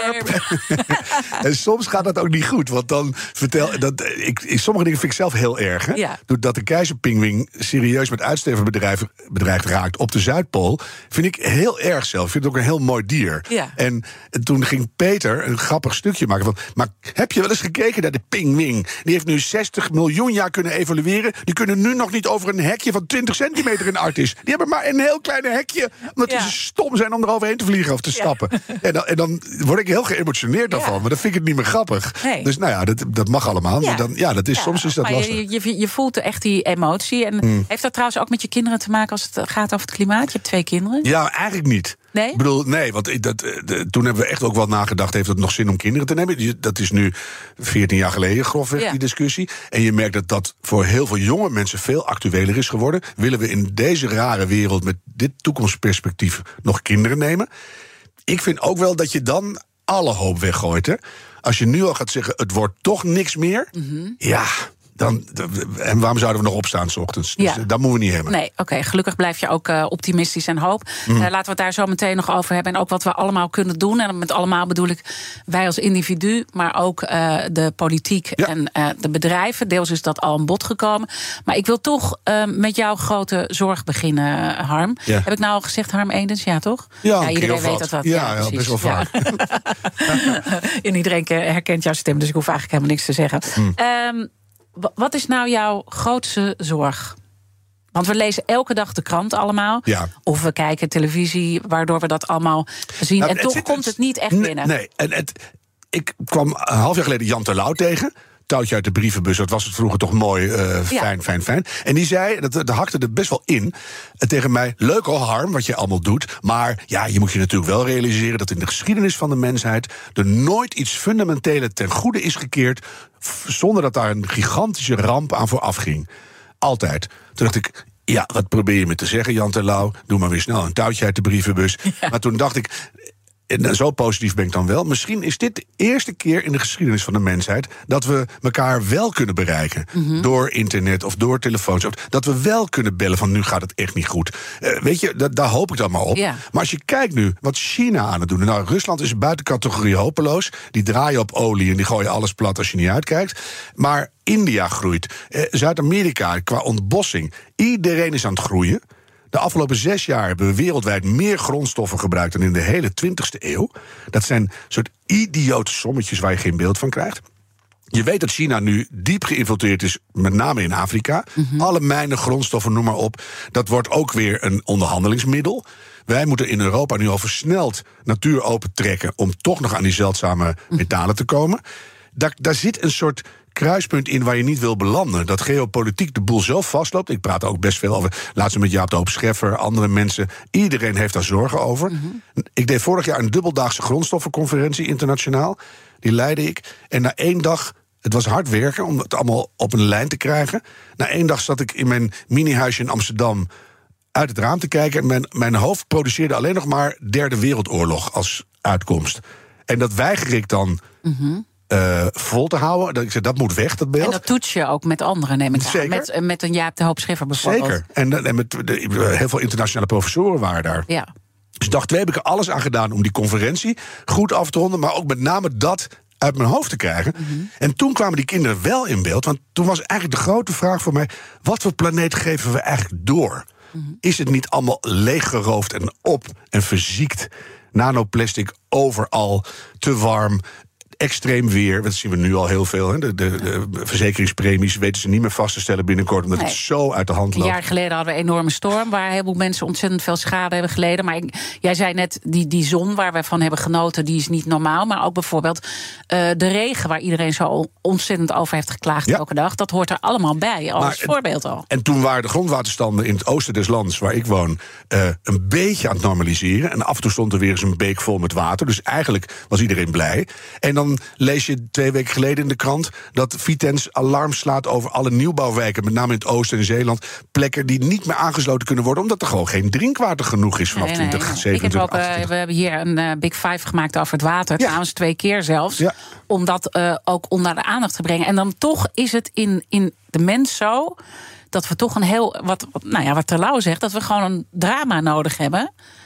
scherp. En soms gaat dat ook niet goed. Want dan vertel dat ik, ik sommige dingen vind ik zelf heel erg. Hè? Ja. Doordat de keizerpingwing serieus met uitsterven bedreigd, bedreigd raakt op de Zuidpool, vind ik heel erg zelf. Ik vind het ook een heel mooi dier. Ja. En toen ging Peter een grappig stukje maken van, maar heb je wel eens gekeken naar de pingwing? Die heeft nu zestig miljoen jaar kunnen evolueren. Die kunnen nu nog niet over een hekje van twintig centimeter in Artis. Die hebben maar een heel klein hekje, omdat ja. ze stom zijn om er overheen te vliegen of te stappen. Ja. En, dan, en dan word ik heel geëmotioneerd daarvan. Ja. Maar dan vind ik het niet meer grappig. Nee. Dus nou ja, dat, dat mag allemaal. Ja. Maar dan, ja, dat is, ja. soms is dat maar lastig. Je, je, je voelt echt die emotie. En hmm. heeft dat trouwens ook met je kinderen te maken als het gaat over het klimaat? Je hebt twee kinderen. Ja, eigenlijk niet. Nee? Ik bedoel, nee, want ik, dat, de, toen hebben we echt ook wel nagedacht, heeft het nog zin om kinderen te nemen? Dat is nu veertien jaar geleden, grofweg, ja. die discussie. En je merkt dat dat voor heel veel jonge mensen veel actueler is geworden. Willen we in deze rare wereld met dit toekomstperspectief nog kinderen nemen? Ik vind ook wel dat je dan alle hoop weggooit, hè? Als je nu al gaat zeggen, het wordt toch niks meer, mm-hmm. ja... Dan, en waarom zouden we nog opstaan 's ochtends? Dus ja. dat moeten we niet hebben. Nee, oké. Okay, gelukkig blijf je ook uh, optimistisch en hoop. Mm. Uh, laten we het daar zo meteen nog over hebben. En ook wat we allemaal kunnen doen. En met allemaal bedoel ik wij als individu, maar ook uh, de politiek ja. en uh, de bedrijven. Deels is dat al aan bod gekomen. Maar ik wil toch uh, met jouw grote zorg beginnen, Harm. Ja. Heb ik nou al gezegd, Harm Edens? Ja, toch? Ja, ja iedereen weet dat wat. Ja, ja, ja best wel vaak. Ja. En iedereen herkent jouw stem, dus ik hoef eigenlijk helemaal niks te zeggen. Mm. Um, Wat is nou jouw grootste zorg? Want we lezen elke dag de krant allemaal. Ja. Of we kijken televisie, waardoor we dat allemaal zien. Nou, en het, toch het, komt het niet echt nee, binnen. Nee, en het, ik kwam een half jaar geleden Jan Terlouw tegen. Touwtje uit de brievenbus, dat was het vroeger toch mooi, uh, fijn, ja. fijn, fijn. En die zei, dat, dat hakte er best wel in, uh, tegen mij, leuk hoor, Harm, wat je allemaal doet, maar ja, je moet je natuurlijk wel realiseren dat in de geschiedenis van de mensheid er nooit iets fundamenteler ten goede is gekeerd, f- zonder dat daar een gigantische ramp aan vooraf ging. Altijd. Toen dacht ik, ja, wat probeer je me te zeggen, Jan Terlouw? Doe maar weer snel een touwtje uit de brievenbus. Ja. Maar toen dacht ik, en zo positief ben ik dan wel, misschien is dit de eerste keer in de geschiedenis van de mensheid dat we elkaar wel kunnen bereiken. Mm-hmm. Door internet of door telefoons. Dat we wel kunnen bellen van nu gaat het echt niet goed. Uh, weet je, dat, daar hoop ik dan maar op. Yeah. Maar als je kijkt nu wat China aan het doen. Nou, Rusland is buiten categorie hopeloos. Die draaien op olie en die gooien alles plat als je niet uitkijkt. Maar India groeit. Uh, Zuid-Amerika qua ontbossing. Iedereen is aan het groeien. De afgelopen zes jaar hebben we wereldwijd meer grondstoffen gebruikt dan in de hele twintigste eeuw. Dat zijn soort idiote sommetjes waar je geen beeld van krijgt. Je weet dat China nu diep geïnfiltreerd is, met name in Afrika. Mm-hmm. Alle mijnen, grondstoffen, noem maar op. Dat wordt ook weer een onderhandelingsmiddel. Wij moeten in Europa nu al versneld natuur opentrekken om toch nog aan die zeldzame metalen te komen. Daar, daar zit een soort kruispunt in waar je niet wil belanden. Dat geopolitiek de boel zo vastloopt. Ik praat ook best veel over, laatst met Jaap de Hoop Scheffer, andere mensen. Iedereen heeft daar zorgen over. Mm-hmm. Ik deed vorig jaar een dubbeldaagse grondstoffenconferentie internationaal. Die leidde ik. En na één dag, het was hard werken om het allemaal op een lijn te krijgen. Na één dag zat ik in mijn mini-huisje in Amsterdam uit het raam te kijken. En mijn, mijn hoofd produceerde alleen nog maar Derde Wereldoorlog als uitkomst. En dat weiger ik dan Mm-hmm. Uh, vol te houden. Dat, ik zeg, dat moet weg, dat beeld. En dat toets je ook met anderen, neem ik aan. Met, met een Jaap de Hoop Scheffer bijvoorbeeld. Zeker. En, en met de, heel veel internationale professoren waren daar. Ja. Dus dag twee heb ik er alles aan gedaan om die conferentie goed af te ronden, maar ook met name dat uit mijn hoofd te krijgen. Mm-hmm. En toen kwamen die kinderen wel in beeld, want toen was eigenlijk de grote vraag voor mij, wat voor planeet geven we eigenlijk door? Mm-hmm. Is het niet allemaal leeggeroofd en op en verziekt? Nanoplastic overal, te warm, extreem weer, dat zien we nu al heel veel. Hè. De, de, de verzekeringspremies weten ze niet meer vast te stellen binnenkort, omdat nee. het zo uit de hand loopt. Een jaar geleden hadden we een enorme storm, waar een heleboel mensen ontzettend veel schade hebben geleden. Maar ik, jij zei net, die, die zon waar we van hebben genoten, die is niet normaal. Maar ook bijvoorbeeld uh, de regen, waar iedereen zo ontzettend over heeft geklaagd ja. elke dag. Dat hoort er allemaal bij, als maar, voorbeeld al. En toen waren de grondwaterstanden in het oosten des lands, waar ik woon, uh, een beetje aan het normaliseren. En af en toe stond er weer eens een beek vol met water. Dus eigenlijk was iedereen blij. En dan lees je twee weken geleden in de krant dat Vitens alarm slaat over alle nieuwbouwwijken, met name in het oosten en Zeeland, plekken die niet meer aangesloten kunnen worden, omdat er gewoon geen drinkwater genoeg is vanaf nee, nee, twintig zevenentwintig. Ik heb ook, uh, we hebben hier een uh, Big Five gemaakt over het water, ja. trouwens twee keer zelfs, ja. om dat uh, ook onder de aandacht te brengen. En dan toch is het in, in de mens zo dat we toch een heel, wat, wat, nou ja, wat Terlouw zegt, dat we gewoon een drama nodig hebben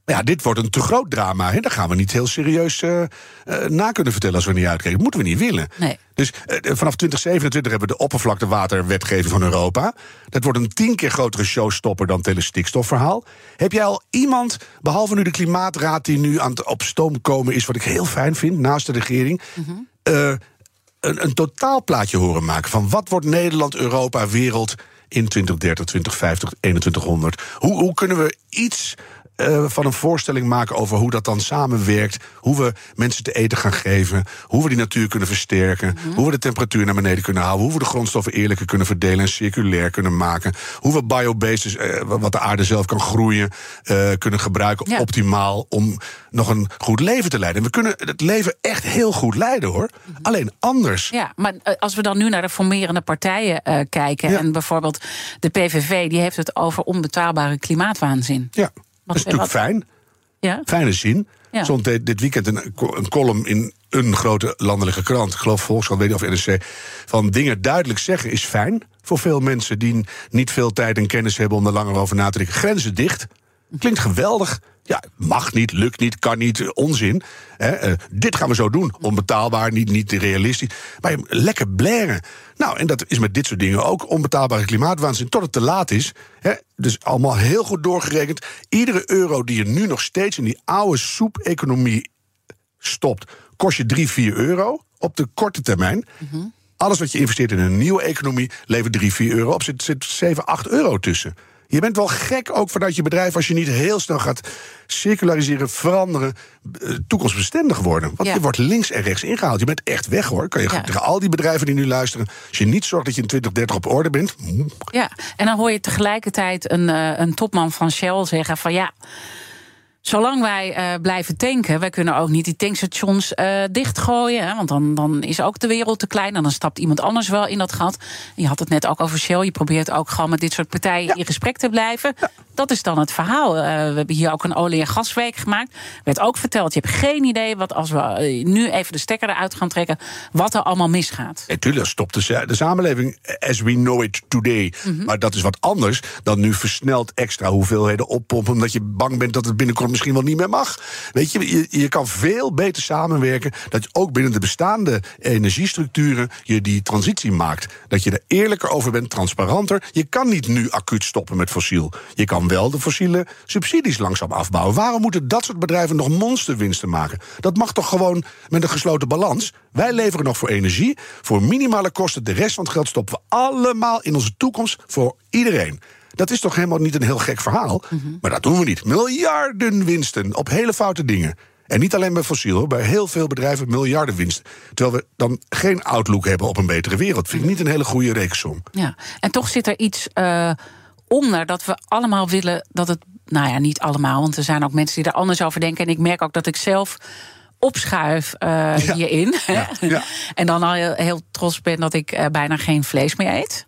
Ja, dit wordt een te groot drama. Hè? Daar gaan we niet heel serieus uh, uh, na kunnen vertellen als we niet uitkijken. Dat moeten we niet willen. Nee. Dus uh, vanaf twintig zevenentwintig hebben we de oppervlaktewaterwetgeving van Europa. Dat wordt een tien keer grotere showstopper dan het hele stikstofverhaal. Heb jij al iemand, behalve nu de Klimaatraad die nu aan het op stoom komen is, wat ik heel fijn vind, naast de regering, mm-hmm. uh, een, een totaalplaatje horen maken van wat wordt Nederland, Europa, wereld in twintig dertig, twintig vijftig, eenentwintighonderd? Hoe, hoe kunnen we iets Uh, van een voorstelling maken over hoe dat dan samenwerkt, hoe we mensen te eten gaan geven, hoe we die natuur kunnen versterken, mm-hmm. hoe we de temperatuur naar beneden kunnen houden, hoe we de grondstoffen eerlijker kunnen verdelen en circulair kunnen maken, hoe we biobases, uh, wat de aarde zelf kan groeien, uh, kunnen gebruiken ja. optimaal om nog een goed leven te leiden. En we kunnen het leven echt heel goed leiden, hoor. Mm-hmm. Alleen anders. Ja, maar als we dan nu naar de formerende partijen uh, kijken, ja. en bijvoorbeeld de P V V, die heeft het over onbetaalbare klimaatwaanzin. Ja. Dat is natuurlijk fijn. Ja? Fijne zin. Ja. Stond dit, dit weekend een, een column in een grote landelijke krant, ik geloof Volkskrant, weet niet of N R C, van dingen duidelijk zeggen is fijn voor veel mensen die niet veel tijd en kennis hebben om er langer over na te denken. Grenzen dicht. Klinkt geweldig. Ja, mag niet, lukt niet, kan niet, onzin. He, uh, dit gaan we zo doen. Onbetaalbaar, niet, niet realistisch. Maar lekker blaren. Nou, en dat is met dit soort dingen ook. Onbetaalbare klimaatwaanzin tot het te laat is. He, dus allemaal heel goed doorgerekend. Iedere euro die je nu nog steeds in die oude soep-economie stopt, kost je drie, vier euro op de korte termijn. Mm-hmm. Alles wat je investeert in een nieuwe economie levert drie, vier euro op. Er zit, zit zeven, acht euro tussen. Je bent wel gek ook vanuit je bedrijf als je niet heel snel gaat circulariseren, veranderen, toekomstbestendig worden. Want ja. je wordt links en rechts ingehaald. Je bent echt weg, hoor. Kan je ja. tegen al die bedrijven die nu luisteren, als je niet zorgt dat je in twintig dertig op orde bent. Ja, en dan hoor je tegelijkertijd een, uh, een topman van Shell zeggen van ja, zolang wij uh, blijven tanken, wij kunnen ook niet die tankstations uh, dichtgooien. Hè, want dan, dan is ook de wereld te klein en dan stapt iemand anders wel in dat gat. Je had het net ook over Shell. Je probeert ook gewoon met dit soort partijen ja. in gesprek te blijven. Ja. Dat is dan het verhaal. Uh, we hebben hier ook een olie- en gasweek gemaakt. Er werd ook verteld, je hebt geen idee wat als we nu even de stekker eruit gaan trekken, wat er allemaal misgaat. Natuurlijk, ja, stopt de, de samenleving as we know it today. Mm-hmm. Maar dat is wat anders dan nu versneld extra hoeveelheden oppompen, omdat je bang bent dat het binnenkort misschien wel niet meer mag. Weet je, je, je kan veel beter samenwerken, dat je ook binnen de bestaande energiestructuren je die transitie maakt. Dat je er eerlijker over bent, transparanter. Je kan niet nu acuut stoppen met fossiel. Je kan wel de fossiele subsidies langzaam afbouwen. Waarom moeten dat soort bedrijven nog monsterwinsten maken? Dat mag toch gewoon met een gesloten balans? Wij leveren nog voor energie, voor minimale kosten. De rest van het geld stoppen we allemaal in onze toekomst voor iedereen. Dat is toch helemaal niet een heel gek verhaal? Mm-hmm. Maar dat doen we niet. Miljarden winsten op hele foute dingen. En niet alleen bij fossiel, bij heel veel bedrijven miljarden winsten. Terwijl we dan geen outlook hebben op een betere wereld. Vind ik niet een hele goede rekensom. Ja, en toch zit er iets uh, onder dat we allemaal willen dat het, nou ja, niet allemaal, want er zijn ook mensen die er anders over denken. En ik merk ook dat ik zelf opschuif uh, ja. hierin. Ja. Ja. En dan al heel, heel trots ben dat ik uh, bijna geen vlees meer eet.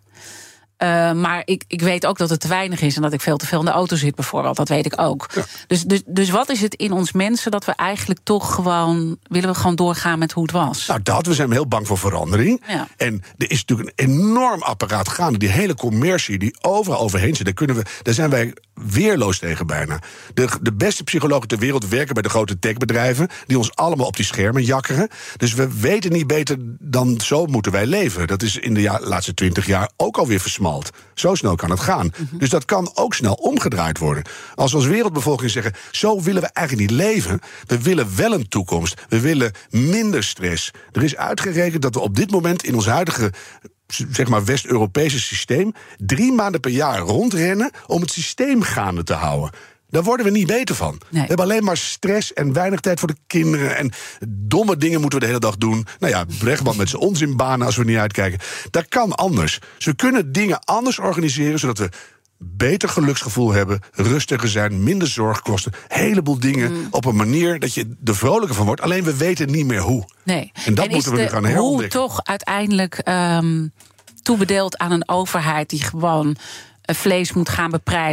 Uh, maar ik, ik weet ook dat het te weinig is en dat ik veel te veel in de auto zit bijvoorbeeld. Dat weet ik ook. Ja. Dus, dus, dus wat is het in ons mensen dat we eigenlijk toch gewoon, willen we gewoon doorgaan met hoe het was? Nou, dat, we zijn heel bang voor verandering. Ja. En er is natuurlijk een enorm apparaat gaande. Die hele commercie die overal overheen zit. Daar, kunnen we, daar zijn wij weerloos tegen bijna. De, de beste psychologen ter wereld werken bij de grote techbedrijven, die ons allemaal op die schermen jakkeren. Dus we weten niet beter dan zo moeten wij leven. Dat is in de ja, laatste twintig jaar ook alweer versmald. Zo snel kan het gaan. Mm-hmm. Dus dat kan ook snel omgedraaid worden. Als we als wereldbevolking zeggen, zo willen we eigenlijk niet leven. We willen wel een toekomst. We willen minder stress. Er is uitgerekend dat we op dit moment in ons huidige, zeg maar, West-Europese systeem drie maanden per jaar rondrennen om het systeem gaande te houden. Daar worden we niet beter van. Nee. We hebben alleen maar stress en weinig tijd voor de kinderen. En domme dingen moeten we de hele dag doen. Nou ja, Brechtman met zijn onzinbanen als we niet uitkijken. Dat kan anders. Dus we kunnen dingen anders organiseren, zodat we beter geluksgevoel hebben, rustiger zijn, minder zorgkosten. Een heleboel dingen mm. op een manier dat je er vrolijker van wordt. Alleen we weten niet meer hoe. Nee. En dat en moeten we nu gaan herontdekken. Hoe toch uiteindelijk um, toebedeeld aan een overheid die gewoon vlees moet gaan beprijzen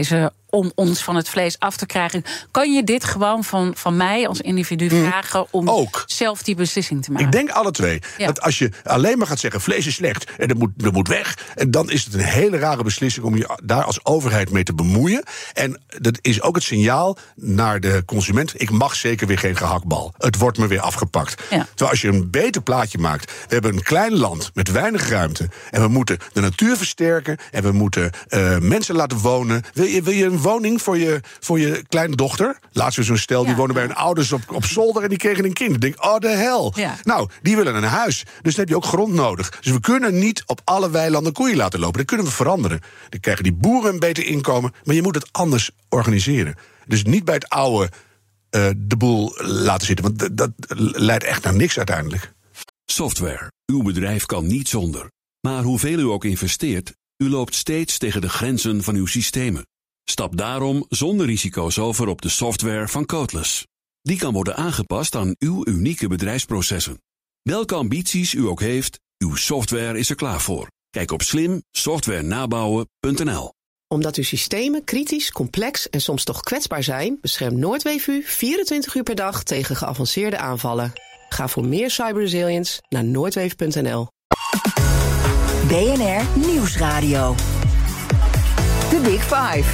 om ons van het vlees af te krijgen. Kan je dit gewoon van, van mij als individu vragen om ook zelf die beslissing te maken? Ik denk alle twee. Ja. Dat als je alleen maar gaat zeggen, vlees is slecht en dat moet, dat moet weg, en dan is het een hele rare beslissing om je daar als overheid mee te bemoeien. En dat is ook het signaal naar de consument, ik mag zeker weer geen gehaktbal. Het wordt me weer afgepakt. Ja. Terwijl als je een beter plaatje maakt, we hebben een klein land met weinig ruimte en we moeten de natuur versterken en we moeten uh, mensen laten wonen. Wil je, wil je een woning voor je, voor je kleine dochter? Laatst weer zo'n stel, die ja, wonen bij hun ouders op, op zolder en die kregen een kind. Ik denk, oh de hel. Ja. Nou, die willen een huis. Dus dan heb je ook grond nodig. Dus we kunnen niet op alle weilanden koeien laten lopen. Dat kunnen we veranderen. Dan krijgen die boeren een beter inkomen, maar je moet het anders organiseren. Dus niet bij het oude uh, de boel laten zitten, want d- dat leidt echt naar niks uiteindelijk. Software. Uw bedrijf kan niet zonder. Maar hoeveel u ook investeert, u loopt steeds tegen de grenzen van uw systemen. Stap daarom zonder risico's over op de software van Codeless. Die kan worden aangepast aan uw unieke bedrijfsprocessen. Welke ambities u ook heeft, uw software is er klaar voor. Kijk op slim software nabouwen punt n l. Omdat uw systemen kritisch, complex en soms toch kwetsbaar zijn, beschermt Noordwave u vierentwintig uur per dag tegen geavanceerde aanvallen. Ga voor meer cyberresilience naar noordwave punt n l. B N R Nieuwsradio. The Big Five.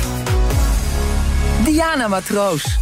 Diana Matroos.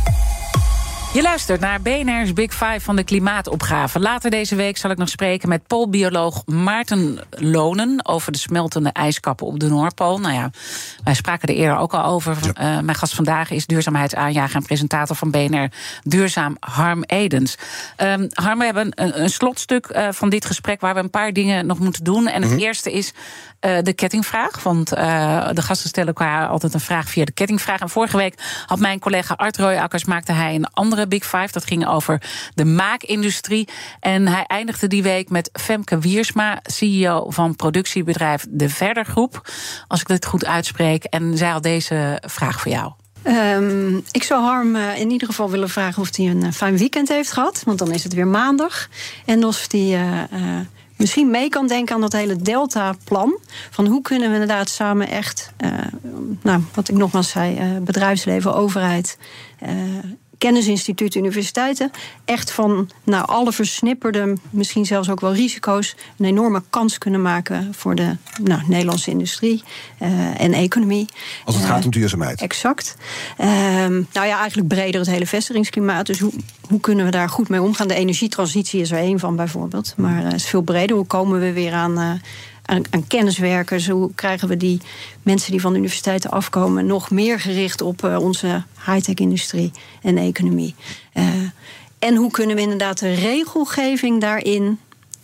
Je luistert naar B N R's Big Five van de klimaatopgave. Later deze week zal ik nog spreken met poolbioloog Maarten Lonen over de smeltende ijskappen op de Noordpool. Nou ja, wij spraken er eerder ook al over. Ja. Uh, mijn gast vandaag is duurzaamheidsaanjager en presentator van B N R Duurzaam, Harm Edens. Um, Harm, we hebben een, een slotstuk uh, van dit gesprek waar we een paar dingen nog moeten doen. En het mm-hmm. eerste is uh, de kettingvraag. Want uh, de gasten stellen elkaar altijd een vraag via de kettingvraag. En vorige week had mijn collega Art Royakkers maakte hij een andere Big Five. Dat ging over de maakindustrie. En hij eindigde die week met Femke Wiersma, C E O van productiebedrijf De Verder Groep. Als ik dit goed uitspreek. En zij had deze vraag voor jou. Um, ik zou Harm uh, in ieder geval willen vragen of hij een uh, fijn weekend heeft gehad. Want dan is het weer maandag. En of hij uh, uh, misschien mee kan denken aan dat hele Delta-plan. Van hoe kunnen we inderdaad samen echt, uh, nou, wat ik nogmaals zei, uh, bedrijfsleven, overheid, Uh, kennisinstituten, universiteiten, echt van nou, alle versnipperde, misschien zelfs ook wel risico's, een enorme kans kunnen maken voor de nou, Nederlandse industrie uh, en economie. Als het uh, gaat om duurzaamheid. Exact. Uh, nou ja, eigenlijk breder het hele vestigingsklimaat. Dus hoe, hoe kunnen we daar goed mee omgaan? De energietransitie is er één van bijvoorbeeld. Maar het uh, is veel breder. Hoe komen we weer aan Uh, Aan, aan kenniswerkers, hoe krijgen we die mensen die van de universiteiten afkomen nog meer gericht op uh, onze high-tech-industrie en economie. Uh, en hoe kunnen we inderdaad de regelgeving daarin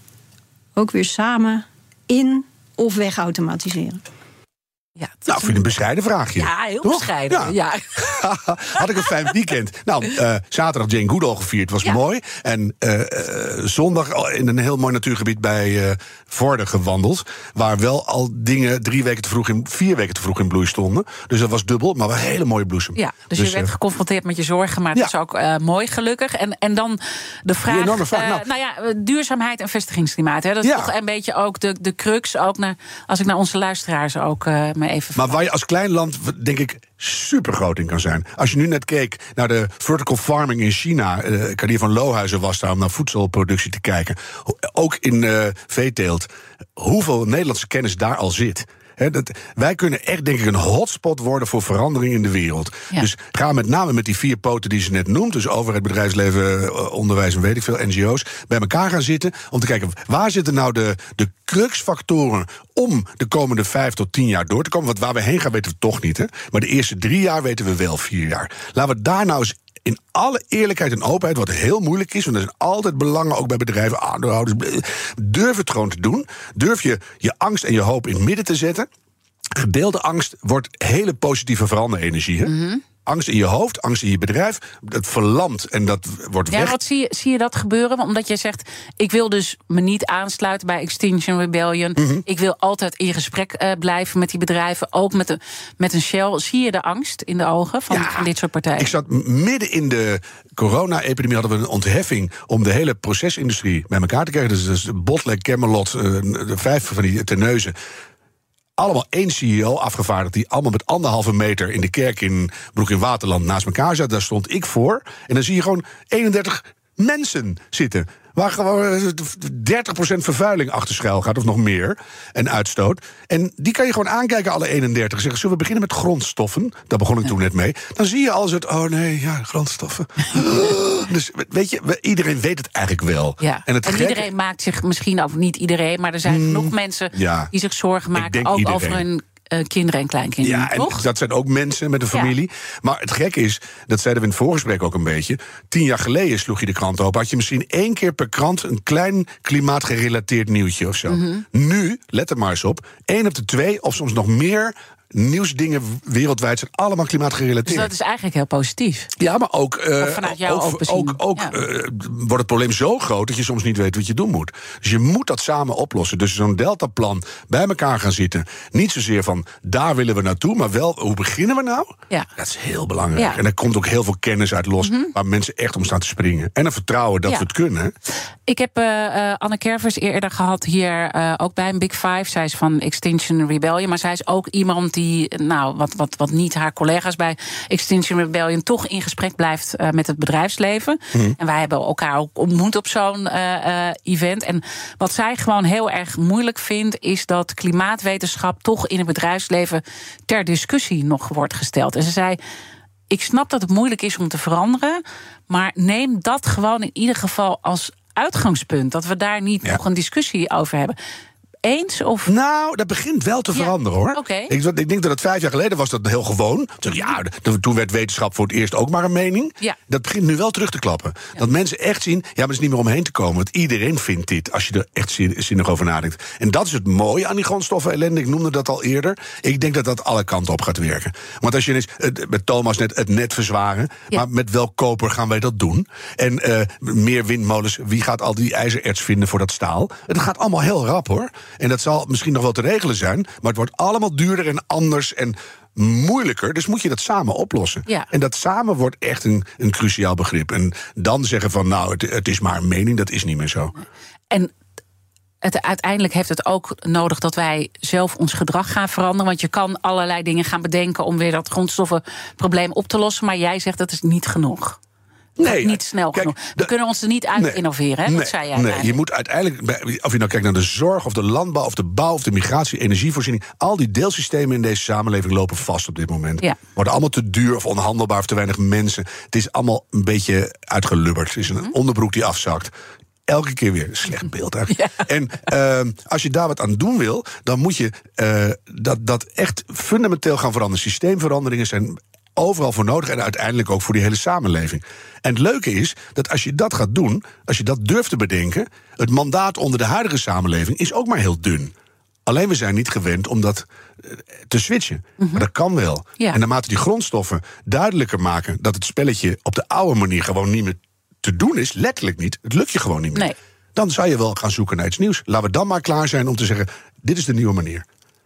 ook weer samen in of wegautomatiseren? Ja, nou, ik vind een bescheiden vraagje. Ja, heel toch? bescheiden. Ja. Ja. Had ik een fijn weekend. Nou, uh, zaterdag Jane Goodall gevierd, was ja. mooi. En uh, uh, zondag in een heel mooi natuurgebied bij uh, Vorden gewandeld. Waar wel al dingen drie weken te vroeg in, vier weken te vroeg in bloei stonden. Dus dat was dubbel, maar wel een hele mooie bloesem. Ja, dus, dus je werd uh, geconfronteerd met je zorgen, maar het ja. is ook uh, mooi gelukkig. En, en dan de vraag, enorme vraag uh, nou. nou ja, duurzaamheid en vestigingsklimaat. Hè, dat is ja. toch een beetje ook de, de crux. Ook naar, als ik naar onze luisteraars ook uh, me even Maar waar je als klein land, denk ik, super groot in kan zijn. Als je nu net keek naar de vertical farming in China. Uh, Kadir van Lohuizen was daar om naar voedselproductie te kijken. Ook in uh, veeteelt. Hoeveel Nederlandse kennis daar al zit. He, dat, wij kunnen echt, denk ik, een hotspot worden voor verandering in de wereld. Ja. Dus ga met name met die vier poten die ze net noemt, dus overheid, bedrijfsleven, onderwijs en weet ik veel, N G O's, bij elkaar gaan zitten om te kijken, waar zitten nou de, de cruxfactoren om de komende vijf tot tien jaar door te komen? Want waar we heen gaan weten we toch niet, hè? Maar de eerste drie jaar weten we wel, vier jaar. Laten we daar nou eens in alle eerlijkheid en openheid, wat heel moeilijk is, want er zijn altijd belangen, ook bij bedrijven, aandeelhouders, durf het gewoon te doen. Durf je je angst en je hoop in het midden te zetten. Gedeelde angst wordt hele positieve veranderenergie. Hè? Mm-hmm. Angst in je hoofd, angst in je bedrijf, dat verlamt en dat wordt ja, weg. Wat zie je, zie je dat gebeuren? Omdat je zegt, ik wil dus me niet aansluiten bij Extinction Rebellion. Mm-hmm. Ik wil altijd in gesprek uh, blijven met die bedrijven, ook met, de, met een Shell. Zie je de angst in de ogen van, ja, van dit soort partijen? Ik zat midden in de corona-epidemie, hadden we een ontheffing om de hele procesindustrie bij elkaar te krijgen. Dus, dus Botlek, Camelot, uh, de vijf van die terneuzen. allemaal één C E O afgevaardigd, die allemaal met anderhalve meter in de kerk in Broek in Waterland naast elkaar zaten. Daar stond ik voor. En dan zie je gewoon eenendertig mensen zitten. Waar gewoon dertig procent vervuiling achter schuil gaat, of nog meer, en uitstoot. En die kan je gewoon aankijken, alle eenendertig. Zeggen, zullen we beginnen met grondstoffen? Daar begon ik ja. toen net mee. Dan zie je als het, oh nee, ja, grondstoffen. Dus weet je, iedereen weet het eigenlijk wel. Ja. En, het en iedereen gekke... maakt zich misschien, of niet iedereen, maar er zijn mm, genoeg mensen ja. die zich zorgen maken, ook iedereen. over hun Uh, kinderen en kleinkinderen, ja, en toch? Dat zijn ook mensen met een familie. Ja. Maar het gekke is, dat zeiden we in het voorgesprek ook een beetje, tien jaar geleden sloeg je de krant open, had je misschien één keer per krant een klein klimaatgerelateerd nieuwtje of zo. Mm-hmm. Nu, let er maar eens op, één op de twee of soms nog meer nieuwsdingen wereldwijd zijn allemaal klimaatgerelateerd. Dus dat is eigenlijk heel positief. Ja, maar ook, uh, vanuit jou ook, ook, ook ja. uh, wordt het probleem zo groot dat je soms niet weet wat je doen moet. Dus je moet dat samen oplossen. Dus zo'n deltaplan bij elkaar gaan zitten. Niet zozeer van, daar willen we naartoe, maar wel, hoe beginnen we nou? Ja. Dat is heel belangrijk. Ja. En er komt ook heel veel kennis uit los, mm-hmm. waar mensen echt om staan te springen. En een vertrouwen dat ja. we het kunnen. Ik heb uh, uh, Anne Kervers eerder gehad hier, uh, ook bij een Big Five. Zij is van Extinction Rebellion, maar zij is ook iemand die, nou, wat, wat, wat niet haar collega's bij Extinction Rebellion, toch in gesprek blijft uh, met het bedrijfsleven. Mm. En wij hebben elkaar ook ontmoet op zo'n uh, uh, event. En wat zij gewoon heel erg moeilijk vindt, is dat klimaatwetenschap toch in het bedrijfsleven ter discussie nog wordt gesteld. En ze zei, ik snap dat het moeilijk is om te veranderen, maar neem dat gewoon in ieder geval als uitgangspunt, dat we daar niet ja. nog een discussie over hebben. Eens? Of? Nou, dat begint wel te veranderen, ja. hoor. Okay. Ik, ik denk dat het vijf jaar geleden was dat heel gewoon. Toen, ja, toen werd wetenschap voor het eerst ook maar een mening. Ja. Dat begint nu wel terug te klappen. Ja. Dat mensen echt zien, ja, maar het is niet meer omheen te komen. Want iedereen vindt dit, als je er echt zinnig over nadenkt. En dat is het mooie aan die grondstoffen ellende. Ik noemde dat al eerder. Ik denk dat dat alle kanten op gaat werken. Want als je eens, met Thomas net het net verzwaren, ja. maar met welk koper gaan wij dat doen? En uh, meer windmolens, wie gaat al die ijzererts vinden voor dat staal? Het gaat allemaal heel rap, hoor. En dat zal misschien nog wel te regelen zijn, maar het wordt allemaal duurder en anders en moeilijker. Dus moet je dat samen oplossen. Ja. En dat samen wordt echt een, een cruciaal begrip. En dan zeggen van, nou, het, het is maar een mening, dat is niet meer zo. En het, uiteindelijk heeft het ook nodig dat wij zelf ons gedrag gaan veranderen. Want je kan allerlei dingen gaan bedenken om weer dat grondstoffenprobleem op te lossen. Maar jij zegt dat is niet genoeg. Nee, niet snel kijk, genoeg. We de, kunnen ons er niet uit nee, innoveren, hè? Dat nee, zei jij. Nee, je moet uiteindelijk, of je nou kijkt naar de zorg, of de landbouw, of de bouw, of de migratie, energievoorziening, al die deelsystemen in deze samenleving lopen vast op dit moment. Ja. Worden allemaal te duur of onhandelbaar of te weinig mensen. Het is allemaal een beetje uitgelubberd. Het is een hm? onderbroek die afzakt. Elke keer weer. Slecht beeld eigenlijk. Ja. En uh, als je daar wat aan doen wil, dan moet je uh, dat, dat echt fundamenteel gaan veranderen. Systeemveranderingen zijn overal voor nodig en uiteindelijk ook voor die hele samenleving. En het leuke is dat als je dat gaat doen, als je dat durft te bedenken, het mandaat onder de huidige samenleving is ook maar heel dun. Alleen we zijn niet gewend om dat te switchen. Mm-hmm. Maar dat kan wel. Ja. En naarmate die grondstoffen duidelijker maken dat het spelletje op de oude manier gewoon niet meer te doen is, letterlijk niet, het lukt je gewoon niet meer. Nee. Dan zou je wel gaan zoeken naar iets nieuws. Laten we dan maar klaar zijn om te zeggen, dit is de nieuwe manier.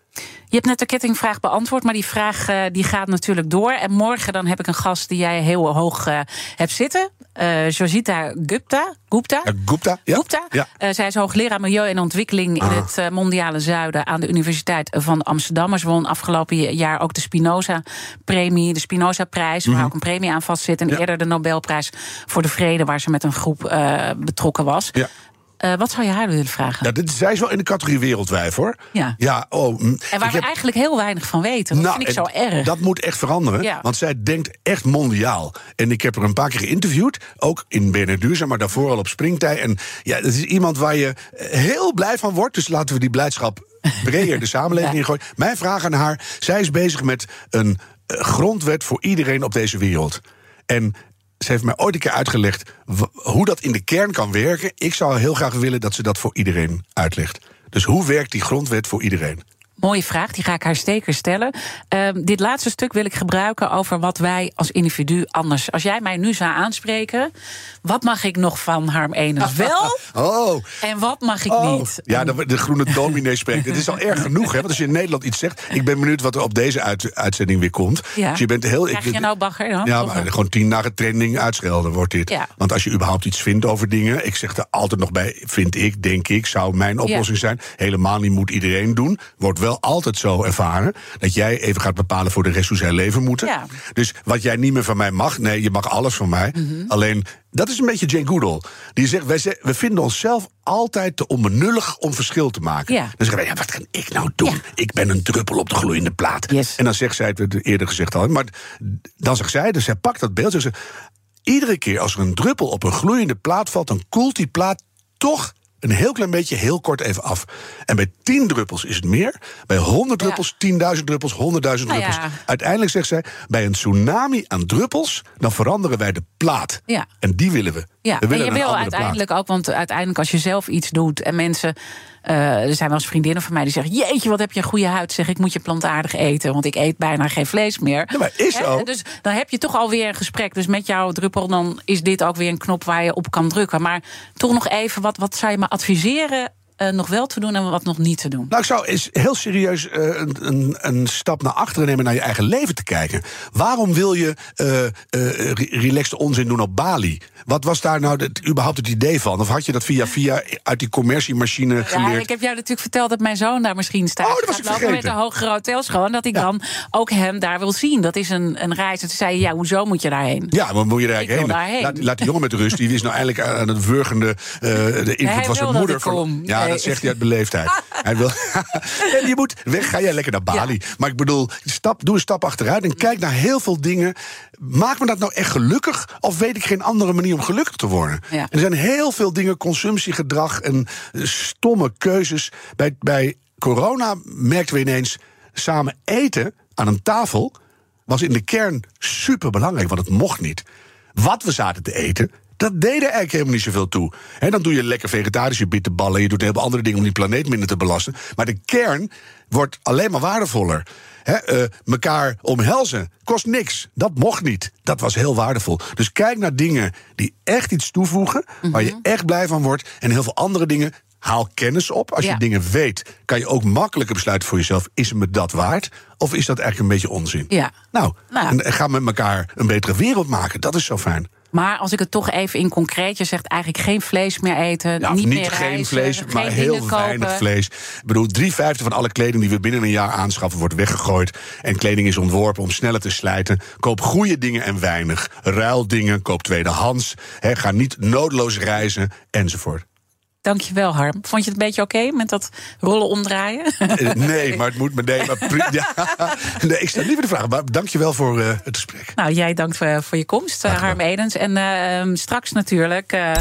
Je hebt net de kettingvraag beantwoord, maar die vraag uh, die gaat natuurlijk door. En morgen dan heb ik een gast die jij heel hoog uh, hebt zitten. Uh, Josita Gupta. Gupta? Uh, Gupta, ja. Gupta. ja. Uh, zij is hoogleraar Milieu en Ontwikkeling ah. in het uh, Mondiale Zuiden aan de Universiteit van Amsterdam. Maar ze won afgelopen jaar ook de Spinoza-premie, de Spinoza-prijs, waar mm-hmm. ook een premie aan vast zit. En ja. eerder de Nobelprijs voor de Vrede, waar ze met een groep uh, betrokken was. Ja. Uh, wat zou je haar willen vragen? Ja, dit, zij is wel in de categorie wereldwijd, hoor. Ja. ja oh, en waar we heb... eigenlijk heel weinig van weten. Dat nou, vind ik zo erg. Dat moet echt veranderen, ja. want zij denkt echt mondiaal. En ik heb haar een paar keer geïnterviewd, ook in B N R Duurzaam, maar daarvoor al op Springtij. En ja, dat is iemand waar je heel blij van wordt. Dus laten we die blijdschap breder de samenleving ja. ingooien. Mijn vraag aan haar, zij is bezig met een grondwet voor iedereen op deze wereld. En ze heeft mij ooit een keer uitgelegd w- hoe dat in de kern kan werken. Ik zou heel graag willen dat ze dat voor iedereen uitlegt. Dus hoe werkt die grondwet voor iedereen? Mooie vraag, die ga ik haar zeker stellen. Uh, dit laatste stuk wil ik gebruiken over wat wij als individu anders. Als jij mij nu zou aanspreken, wat mag ik nog van Harm Edens wel? Oh. En wat mag ik oh. niet? Ja, de, de groene dominee spreekt. Het is al erg genoeg, hè? Want als je in Nederland iets zegt, ik ben benieuwd wat er op deze uit, uitzending weer komt. Ja. Dus je bent heel. Krijg je nou bagger dan? Ja, maar gewoon tien dagen trending uitschelden wordt dit. Ja. Want als je überhaupt iets vindt over dingen, ik zeg er altijd nog bij, vind ik, denk ik, zou mijn oplossing ja. zijn. Helemaal niet moet iedereen doen. Wordt wel altijd zo ervaren dat jij even gaat bepalen voor de rest hoe zij leven moeten. Ja. Dus wat jij niet meer van mij mag, nee, je mag alles van mij. Mm-hmm. Alleen, dat is een beetje Jane Goodall. Die zegt, wij ze, we vinden onszelf altijd te onbenullig om verschil te maken. Ja. Dan zeggen wij, ja, wat kan ik nou doen? Ja. Ik ben een druppel op de gloeiende plaat. Yes. En dan zegt zij, het eerder gezegd al, maar dan zegt zij, dus zij pakt dat beeld en zegt ze, iedere keer als er een druppel op een gloeiende plaat valt, dan koelt die plaat toch een heel klein beetje, heel kort even af. En bij tien druppels is het meer. Bij honderd ja. druppels, tienduizend druppels, honderdduizend nou druppels. Ja. Uiteindelijk zegt zij, bij een tsunami aan druppels, dan veranderen wij de plaat. Ja. En die willen we. Ja, we willen en je wil uiteindelijk plaat. ook, want uiteindelijk als je zelf iets doet en mensen, uh, er zijn wel eens vriendinnen van mij die zeggen, jeetje, wat heb je een goede huid. Zeg, ik moet je plantaardig eten, want ik eet bijna geen vlees meer. Ja, maar is zo. Dus dan heb je toch alweer een gesprek. Dus met jouw druppel, dan is dit ook weer een knop waar je op kan drukken. Maar toch nog even, wat, wat zou je me adviseren Uh, nog wel te doen en wat nog niet te doen? Nou, ik zou eens heel serieus uh, een, een, een stap naar achteren nemen, naar je eigen leven te kijken. Waarom wil je uh, uh, relaxed onzin doen op Bali? Wat was daar nou het, überhaupt het idee van? Of had je dat via via uit die commerciemachine geleerd? Ja, ik heb jou natuurlijk verteld dat mijn zoon daar misschien staat. Oh, dat was ik vergeten. Met de hogere hotels gewoon, dat ik ja. dan ook hem daar wil zien. Dat is een, een reis. En toen zei je, ja, hoezo moet je daarheen? Ja, maar moet je daar eigenlijk heen? daarheen? Laat, laat die jongen met rust. Die is nou eigenlijk aan het wurgende. Uh, de invloed nee, was zijn moeder. Van, ja, nee. dat zegt hij uit beleefdheid. Hij wil, en je moet weg, ga jij lekker naar Bali. Ja. Maar ik bedoel, stap, doe een stap achteruit en kijk naar heel veel dingen. Maakt me dat nou echt gelukkig? Of weet ik geen andere manier om gelukkig te worden? Ja. Er zijn heel veel dingen, consumptiegedrag en stomme keuzes. Bij, bij corona merkten we ineens, samen eten aan een tafel was in de kern superbelangrijk, want het mocht niet. Wat we zaten te eten, dat deden eigenlijk helemaal niet zoveel toe. He, dan doe je lekker vegetarische bitterballen, je doet heel veel andere dingen om die planeet minder te belasten. Maar de kern wordt alleen maar waardevoller. He, uh, mekaar omhelzen kost niks. Dat mocht niet. Dat was heel waardevol. Dus kijk naar dingen die echt iets toevoegen, mm-hmm. waar je echt blij van wordt. En heel veel andere dingen, haal kennis op. Als ja. je dingen weet, kan je ook makkelijker besluiten voor jezelf, is het me dat waard? Of is dat eigenlijk een beetje onzin? Ja. Nou, nou. En ga met elkaar een betere wereld maken. Dat is zo fijn. Maar als ik het toch even in concreet, je zegt eigenlijk geen vlees meer eten, ja, niet, niet meer geen reizen, vlees, geen maar heel weinig kopen. vlees. Ik bedoel, drie vijfde van alle kleding die we binnen een jaar aanschaffen wordt weggegooid. En kleding is ontworpen om sneller te slijten. Koop goede dingen en weinig. Ruil dingen, koop tweedehands. He, ga niet nodeloos reizen, enzovoort. Dankjewel, Harm. Vond je het een beetje oké okay met dat rollen omdraaien? Nee, maar het moet me nee, maar pri- ja. nee, ik stel liever de vraag. Maar dankjewel voor uh, het gesprek. Nou, jij dankt voor, voor je komst, uh, Harm Edens. En uh, straks natuurlijk uh,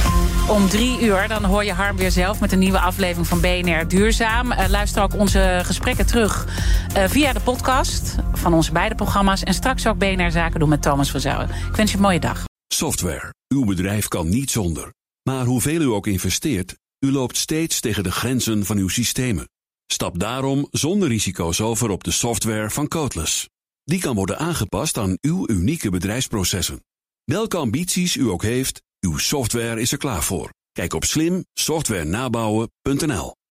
om drie uur, dan hoor je Harm weer zelf met een nieuwe aflevering van B N R Duurzaam. Uh, luister ook onze gesprekken terug uh, via de podcast van onze beide programma's. En straks ook B N R Zaken doen met Thomas van Zouwen. Ik wens je een mooie dag. Software. Uw bedrijf kan niet zonder. Maar hoeveel u ook investeert, u loopt steeds tegen de grenzen van uw systemen. Stap daarom zonder risico's over op de software van Codeless. Die kan worden aangepast aan uw unieke bedrijfsprocessen. Welke ambities u ook heeft, uw software is er klaar voor. Kijk op slim software nabouwen punt n l.